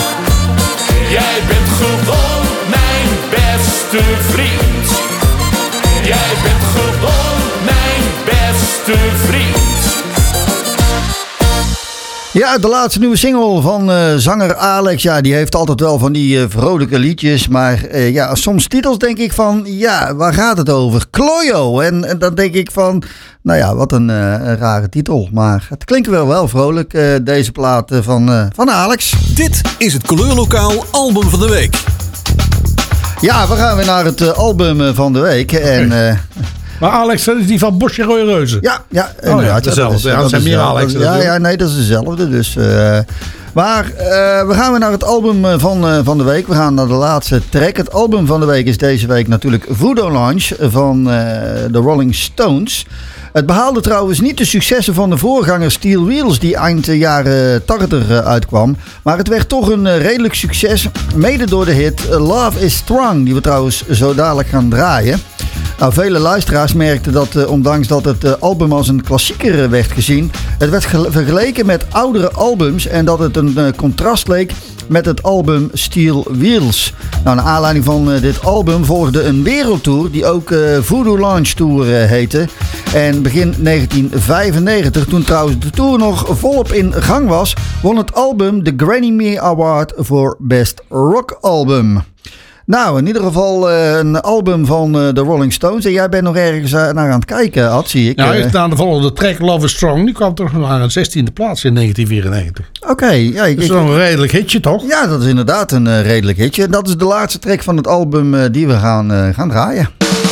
Jij bent gewoon mijn beste vriend. Jij bent gewoon mijn beste vriend. Ja, Ja, de laatste nieuwe single van uh, zanger Alex. Ja, die heeft altijd wel van die uh, vrolijke liedjes. Maar uh, ja, soms titels denk ik van, ja, waar gaat het over? Klojo. En, en dan denk ik van, nou ja, wat een, uh, een rare titel. Maar het klinkt wel wel vrolijk, uh, deze plaat uh, van, uh, van Alex. Dit is het Kleurlokaal Album van de Week. Ja, we gaan weer naar het uh, album uh, van de week. En... Uh, Maar Alex, dat is die van Bosje Rode Reuzen. Ja, ja, oh, ja dezelfde. Ja, dat, ja, dat zijn meer Alex. Ja, ja, nee, dat is dezelfde. Dus, uh, maar uh, we gaan weer naar het album van, uh, van de week. We gaan naar de laatste track. Het album van de week is deze week natuurlijk Voodoo Lounge van uh, de Rolling Stones. Het behaalde trouwens niet de successen van de voorganger Steel Wheels die eind jaren tachtig uitkwam. Maar het werd toch een redelijk succes. Mede door de hit Love is Strong, die we trouwens zo dadelijk gaan draaien. Nou, vele luisteraars merkten dat, uh, ondanks dat het uh, album als een klassieker werd gezien, het werd ge- vergeleken met oudere albums en dat het een uh, contrast leek met het album Steel Wheels. Nou, naar aanleiding van uh, dit album volgde een wereldtour die ook uh, Voodoo Lounge Tour uh, heette. En begin negentien vijfennegentig, toen trouwens de tour nog volop in gang was, won het album de Grammy Award voor Best Rock Album. Nou, in ieder geval uh, een album van uh, de Rolling Stones. En jij bent nog ergens uh, naar aan het kijken, Ad, zie ik. Ja, uh, na de volgende track Love is Strong. Die kwam toch nog aan een zestiende plaats in negentien vierennegentig. Oké. Okay, ja, dat is toch een redelijk hitje, toch? Ja, dat is inderdaad een uh, redelijk hitje. Dat is de laatste track van het album uh, die we gaan, uh, gaan draaien.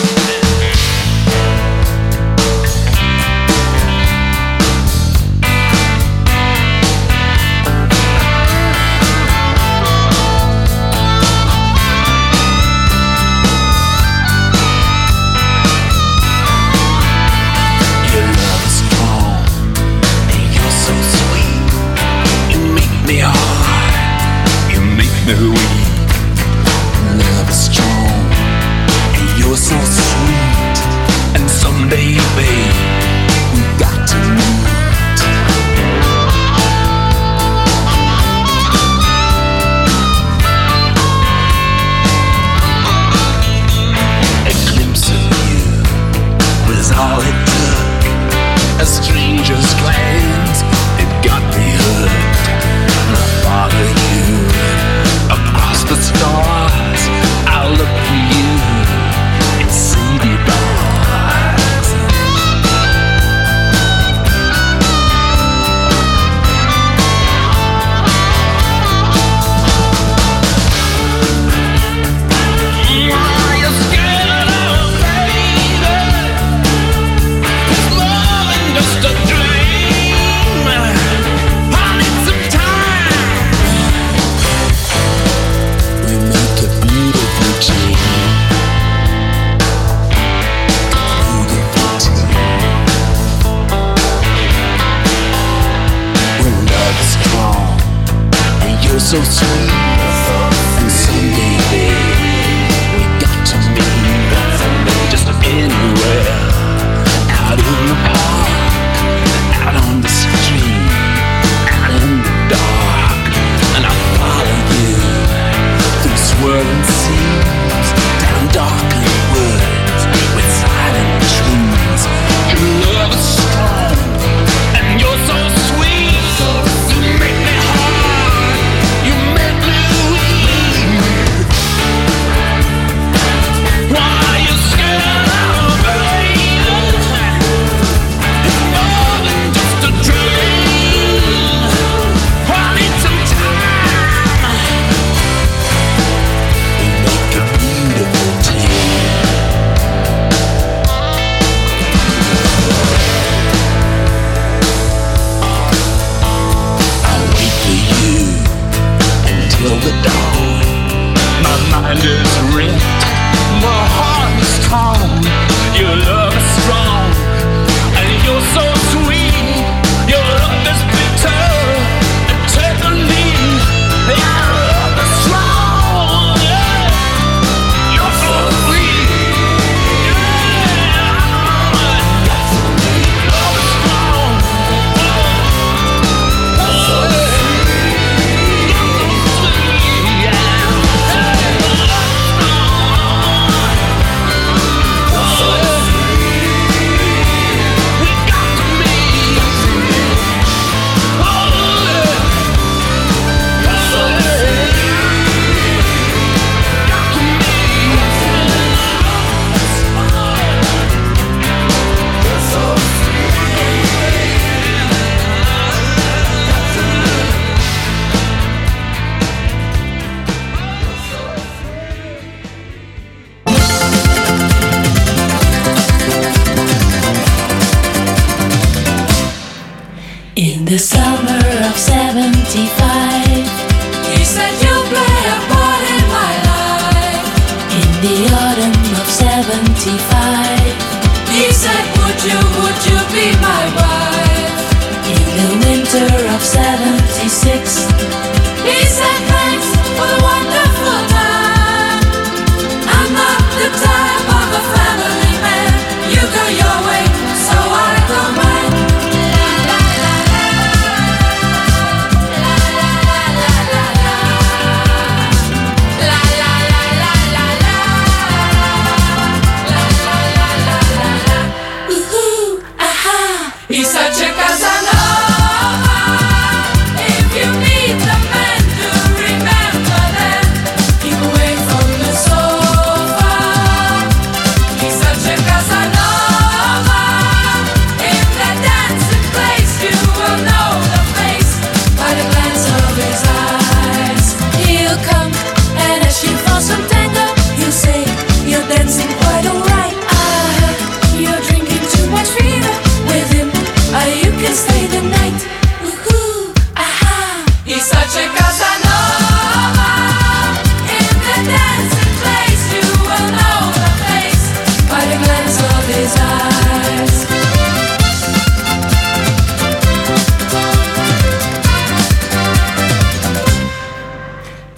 So sweet, and someday, babe, we got to meet just anywhere, out in the park, out on the street, out in the dark, and I'll follow you through swirling seas, down darkened woods with silent trees. Your love is strong, and you're so sweet, you make me hard. You make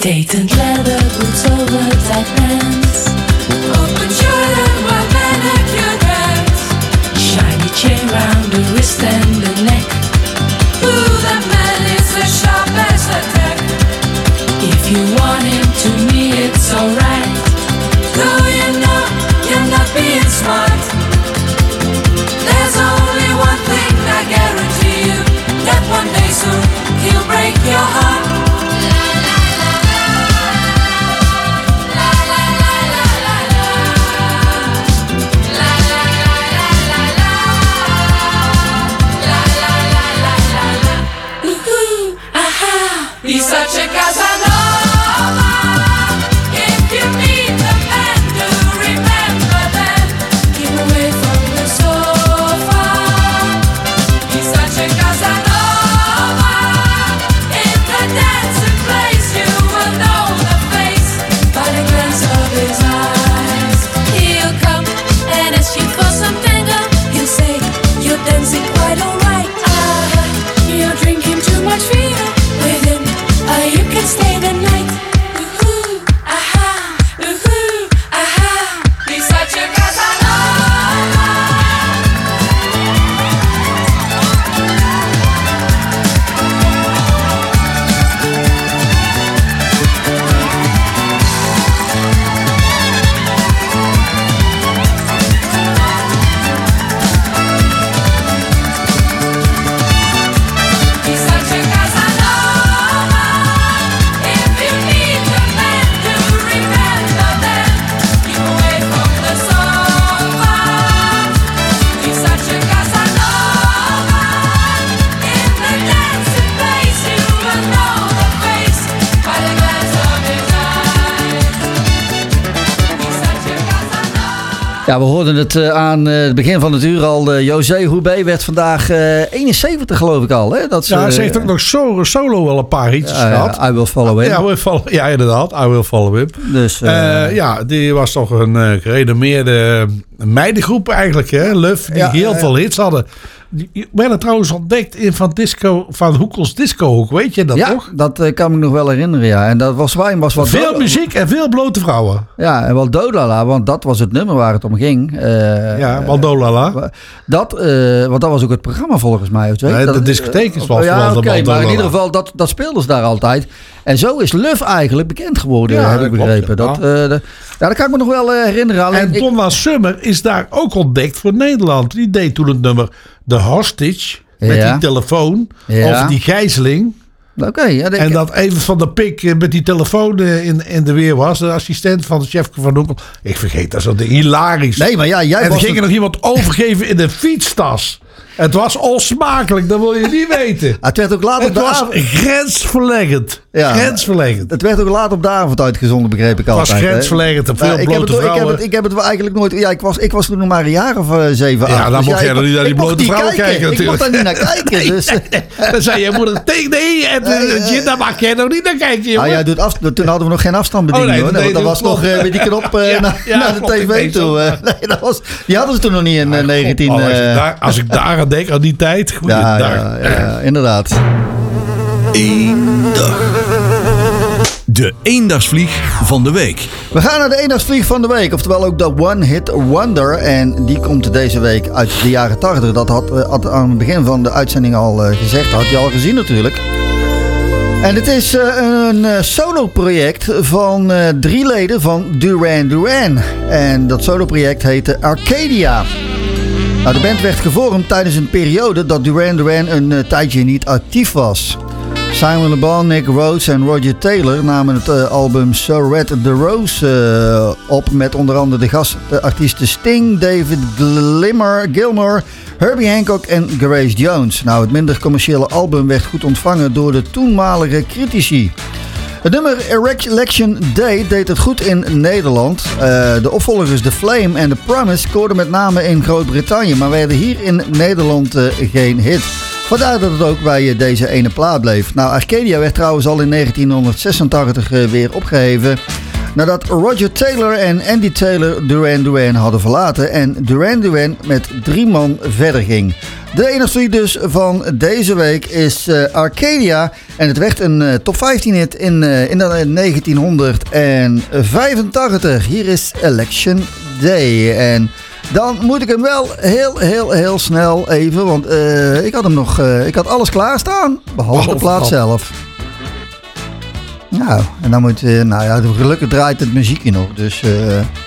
Dated leather boots over tight pants. Open shirt and well manicured hands. Shiny chain round the wrist and the neck. Ooh, that man is as sharp as a tack. If you want him to me, it's alright. Though you know you're not being smart. There's only one thing I guarantee you. That one day soon he'll break your heart. He's such a Casanova. If you meet the man, do remember that. Keep away from the sofa. He's such a Casanova. In the dancing place, you will know the face by the glance of his eyes. He'll come and ask you for some tango. He'll say you're dancing quite alright. Ah, you're drinking too much vino with him. Uh, you can stay the night. Ooh, aha, ooh, aha. He's such a Casanova. He's such a Casanova. If you meet the man, do remember that. Keep away from the sofa. He's such a Casanova. In the dancing place, you will know the face by the glance of his eyes. He's such a Casanova. Ja, we hoorden het uh, aan uh, het begin van het uur al. Uh, José Houbé werd vandaag uh, eenenzeventig, geloof ik al. Hè? Dat ja, ze heeft ook nog solo, solo wel een paar hitjes uh, gehad. I Will Follow Him. Ja, I will follow, ja, inderdaad. I Will Follow Him. Dus, uh, uh, ja, die was toch een uh, gerenommeerde meidengroep eigenlijk. Hè? Luf, die Ja, heel ja, veel hits hadden. Die werden trouwens ontdekt in Van, Disco, van Hoekels Discohoek. Weet je dat ja, toch? dat uh, kan ik me nog wel herinneren, ja. En dat was, was wat Veel do- muziek en veel blote vrouwen. Ja, en wel Dolala, want dat was het nummer waar het om ging. Uh, ja, wel Dolala. Dat, uh, want dat was ook het programma volgens mij. Weet je? Nee, dat, de discotheek is wel uh, ja, oké, okay, maar in ieder geval, dat, dat speelden ze daar altijd. En zo is Luf eigenlijk bekend geworden, Ja, heb ik dat begrepen. klopt, dat, uh, de, ja, dat kan ik me nog wel uh, herinneren. Alleen En ik- Donna Summer is daar ook ontdekt voor Nederland. Die deed toen het nummer The Hostage. Met Ja. die telefoon. Ja. Over die gijzeling. Oké, ja, dat- En dat even van de pik eh, met die telefoon eh, in, in de weer was. De assistent van de chef van Hoekel. Ik vergeet dat zo de hilarisch. Nee, maar ja, jij en er was ging er het- nog iemand overgeven in de fietstas. Het was onsmakelijk, dat wil je niet weten. Het werd ook later Het op de was avond- grensverleggend. Ja. Grensverleggend. Het werd ook laat op de avond uitgezonden, begreep ik was altijd. hè. grensverleggend en veel Nou, ik, heb het, blote ik, heb vrouwen. het, ik heb het wel eigenlijk nooit... Ja, ik was, ik was toen nog maar een jaar of uh, zeven, Ja, acht. dan Dus mocht jij ik- nog niet naar die ik mocht blote niet vrouwen kijken Ik mocht natuurlijk. daar niet naar kijken. Dus, Dan zei je moeder tegen nee. En uh, daar mag jij nog niet naar kijken, jongen. Ah, jij doet af, toen hadden we nog geen afstandsbediening, Oh, nee, hoor. nee, dat dat was klopt. nog uh, met die knop uh, Ja, naar, ja, naar de klopt, ik tv weet toe. zo. uh. Nee, dat was, die hadden ze toen nog niet in uh, negentien... Oh, als, ik uh, daar, als ik daar aan denk, aan die tijd. Goeiedag. ja, ja, ja, inderdaad. Eén dag. De eendagsvlieg van de week. We gaan naar de eendagsvlieg van de week. Oftewel ook de One Hit Wonder. En die komt deze week uit de jaren tachtig. Dat had, uh, had aan het begin van de uitzending al uh, gezegd. Dat had je al gezien natuurlijk. En het is uh, een uh, solo-project van uh, drie leden van Duran Duran. En dat solo-project heette Arcadia. Nou, de band werd gevormd tijdens een periode dat Duran Duran een uh, tijdje niet actief was. Simon Le Bon, Nick Rhodes en Roger Taylor namen het uh, album So Red the Rose uh, op met onder andere de gastartiesten Sting, David Gilmour, Gilmour, Herbie Hancock en Grace Jones. Nou, het minder commerciële album werd goed ontvangen door de toenmalige critici. Het nummer Election Day deed het goed in Nederland. Uh, de opvolgers The Flame en The Promise scoorden met name in Groot-Brittannië, maar werden hier in Nederland uh, geen hit. Vandaar dat het ook bij deze ene plaat bleef. Nou, Arcadia werd trouwens al in negentienhonderdzesentachtig weer opgeheven nadat Roger Taylor en Andy Taylor Duran Duran hadden verlaten en Duran Duran met drie man verder ging. De enige hit dus van deze week is uh, Arcadia. En het werd een uh, top vijftien hit in, uh, in de negentienhonderdvijfentachtig. Hier is Election Day. En dan moet ik hem wel heel, heel, heel snel even. Want uh, ik had hem nog. Uh, ik had alles klaarstaan. Behalve de plaat zelf. Nou, en dan moet. Uh, nou ja, gelukkig draait het muziekje nog. Dus. Uh,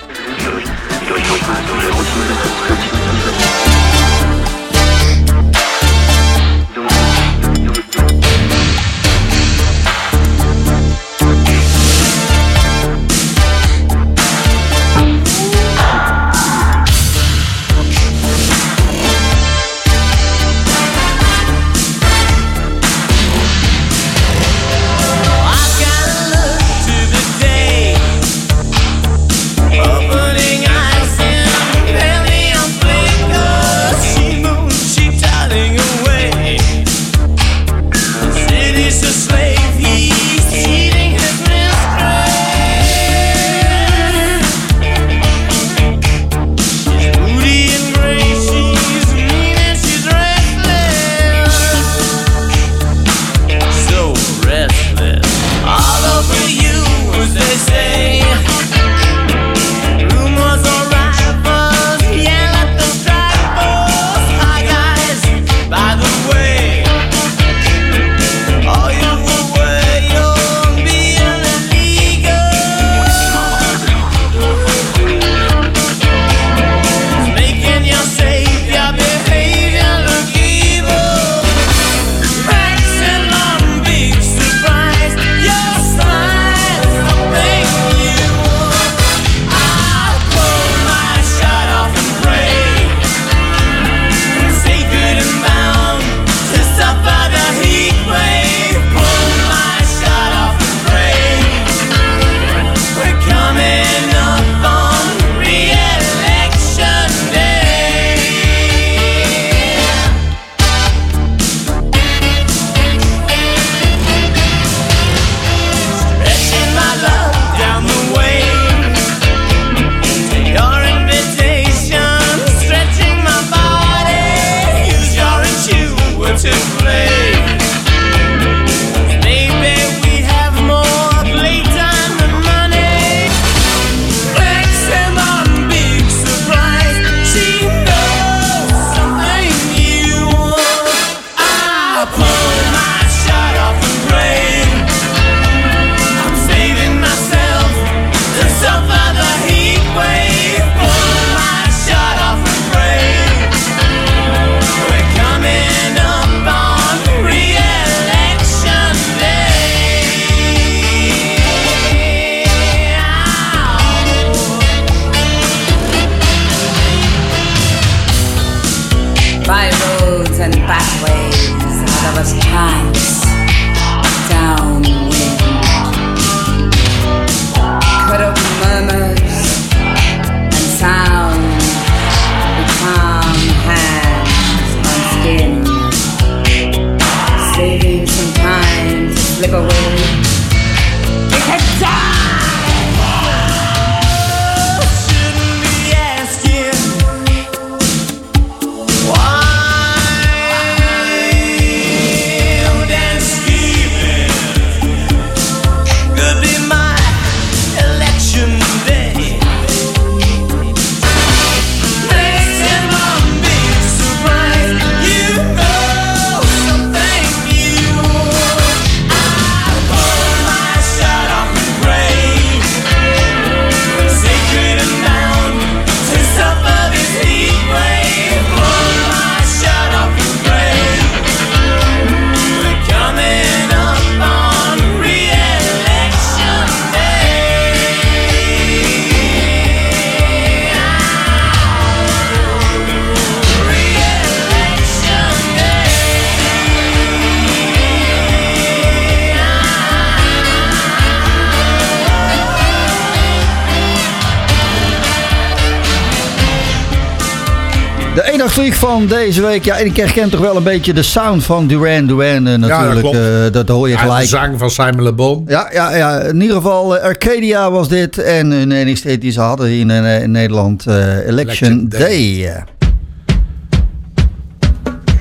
De eendagsvlieg van deze week. Ja, ik herken toch wel een beetje de sound van Duran Duran uh, natuurlijk. Ja, dat, uh, dat hoor je gelijk. Ja, de zang van Simon Le Bon. Ja, ja, ja, in ieder geval uh, Arcadia was dit. En hun enigste hit die ze hadden in, uh, in Nederland. Uh, Election, Election Day. Day.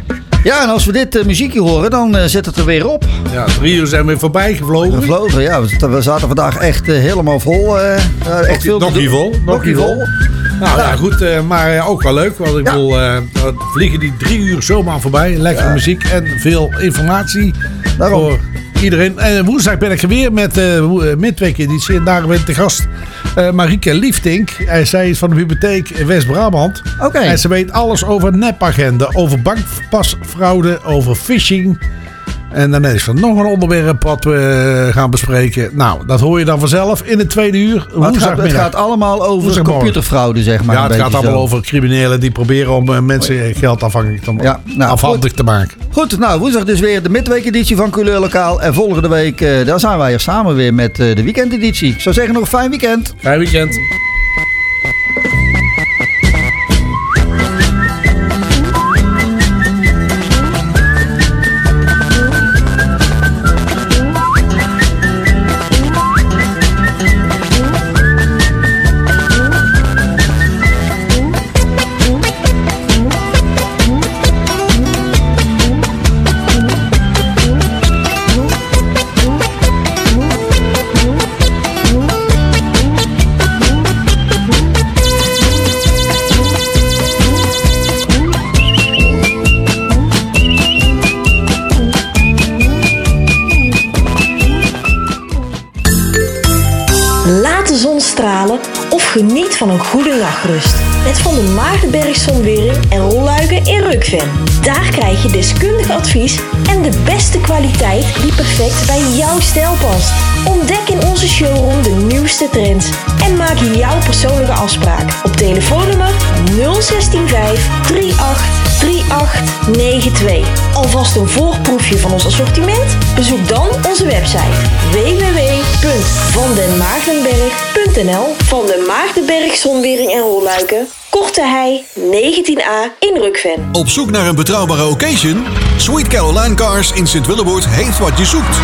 Ja, en als we dit uh, muziekje horen, dan uh, zit het er weer op. Ja, drie uur zijn we voorbij gevlogen. Gevlogen, ja. We, we zaten vandaag echt uh, helemaal vol. Uh, echt Dokkie, veel dokkie vol. Dokkie vol. Nou ja, goed, uh, maar uh, ook wel leuk. Want ik ja. bedoel, uh, vliegen die drie uur zomaar voorbij. Lekkere ja. muziek en veel informatie Daarom. voor iedereen. En woensdag ben ik er weer met de uh, midweekeditie. En daar ben ik te gast uh, Marieke Liefdink. En zij is van de bibliotheek West-Brabant. Okay. En ze weet alles over nepagenda, over bankpasfraude, over phishing. En dan is er nog een onderwerp wat we gaan bespreken. Nou, dat hoor je dan vanzelf in het tweede uur. Het gaat, het gaat allemaal over computerfraude, zeg maar. Ja, het gaat allemaal zo. over criminelen die proberen om uh, mensen geld afhankelijk te, ja, nou, afhankelijk te maken. Goed, nou, woensdag dus weer de midweekeditie van Couleur Lokaal. En volgende week, uh, dan zijn wij er samen weer met uh, de weekendeditie. Ik zou zeggen, nog een fijn weekend. Fijn weekend. Of geniet van een goede nachtrust. Met Van der Maardenberg Zonwering en rolluiken in Rukven. Daar krijg je deskundig advies en de beste kwaliteit die perfect bij jouw stijl past. Ontdek in onze showroom de nieuwste trends en maak jouw persoonlijke afspraak op telefoonnummer nul zestien vijf drieëntachtig drieëntachtig negenentwintig. Alvast een voorproefje van ons assortiment? Bezoek dan onze website w w w punt van den maardenberg punt n l. Van den Maardenberg Zonwering en rolluiken, Korte Hei negentien a in Rukven. Op zoek naar een betrouwbare occasion? Sweet Caroline Cars in Sint-Willeboord heeft wat je zoekt.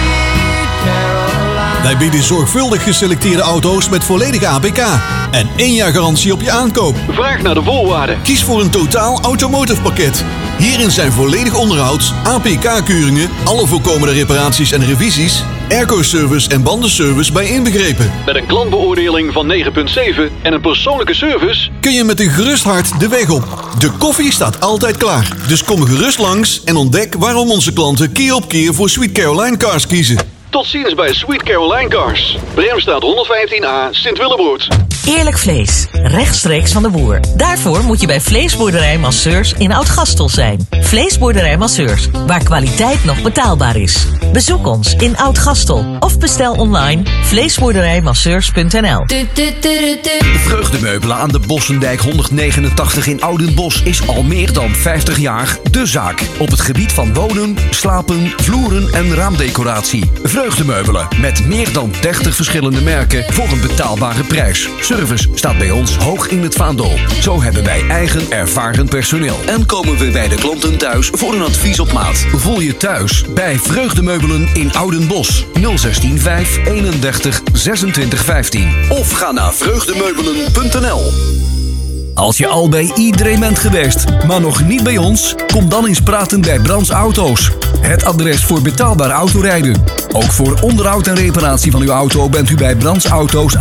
Wij bieden zorgvuldig geselecteerde auto's met volledige A P K en één jaar garantie op je aankoop. Vraag naar de voorwaarden. Kies voor een totaal automotive pakket. Hierin zijn volledig onderhoud, A P K-keuringen, alle voorkomende reparaties en revisies, airco-service en bandenservice bij inbegrepen. Met een klantbeoordeling van negen komma zeven en een persoonlijke service kun je met een gerust hart de weg op. De koffie staat altijd klaar, dus kom gerust langs en ontdek waarom onze klanten keer op keer voor Sweet Caroline Cars kiezen. Tot ziens bij Sweet Caroline Cars. Bremstraat honderdvijftien a, Sint-Willeboord. Eerlijk vlees, rechtstreeks van de boer. Daarvoor moet je bij Vleesboerderij Masseurs in Oud-Gastel zijn. Vleesboerderij Masseurs, waar kwaliteit nog betaalbaar is. Bezoek ons in Oud-Gastel of bestel online vleesboerderijmasseurs punt n l. Vreugdemeubelen aan de Bossendijk honderdnegenentachtig in Oudenbosch is al meer dan vijftig jaar de zaak. Op het gebied van wonen, slapen, vloeren en raamdecoratie. Vreugdemeubelen met meer dan dertig verschillende merken voor een betaalbare prijs. Service staat bij ons hoog in het vaandel. Zo hebben wij eigen ervaren personeel. En komen we bij de klanten thuis voor een advies op maat. Voel je thuis bij Vreugdemeubelen in Oudenbosch. nul zestien vijf eenendertig zesentwintig vijftien. Of ga naar vreugdemeubelen punt n l. Als je al bij iedereen bent geweest, maar nog niet bij ons, kom dan eens praten bij Brands Auto's. Het adres voor betaalbaar autorijden. Ook voor onderhoud en reparatie van uw auto bent u bij Brands Auto's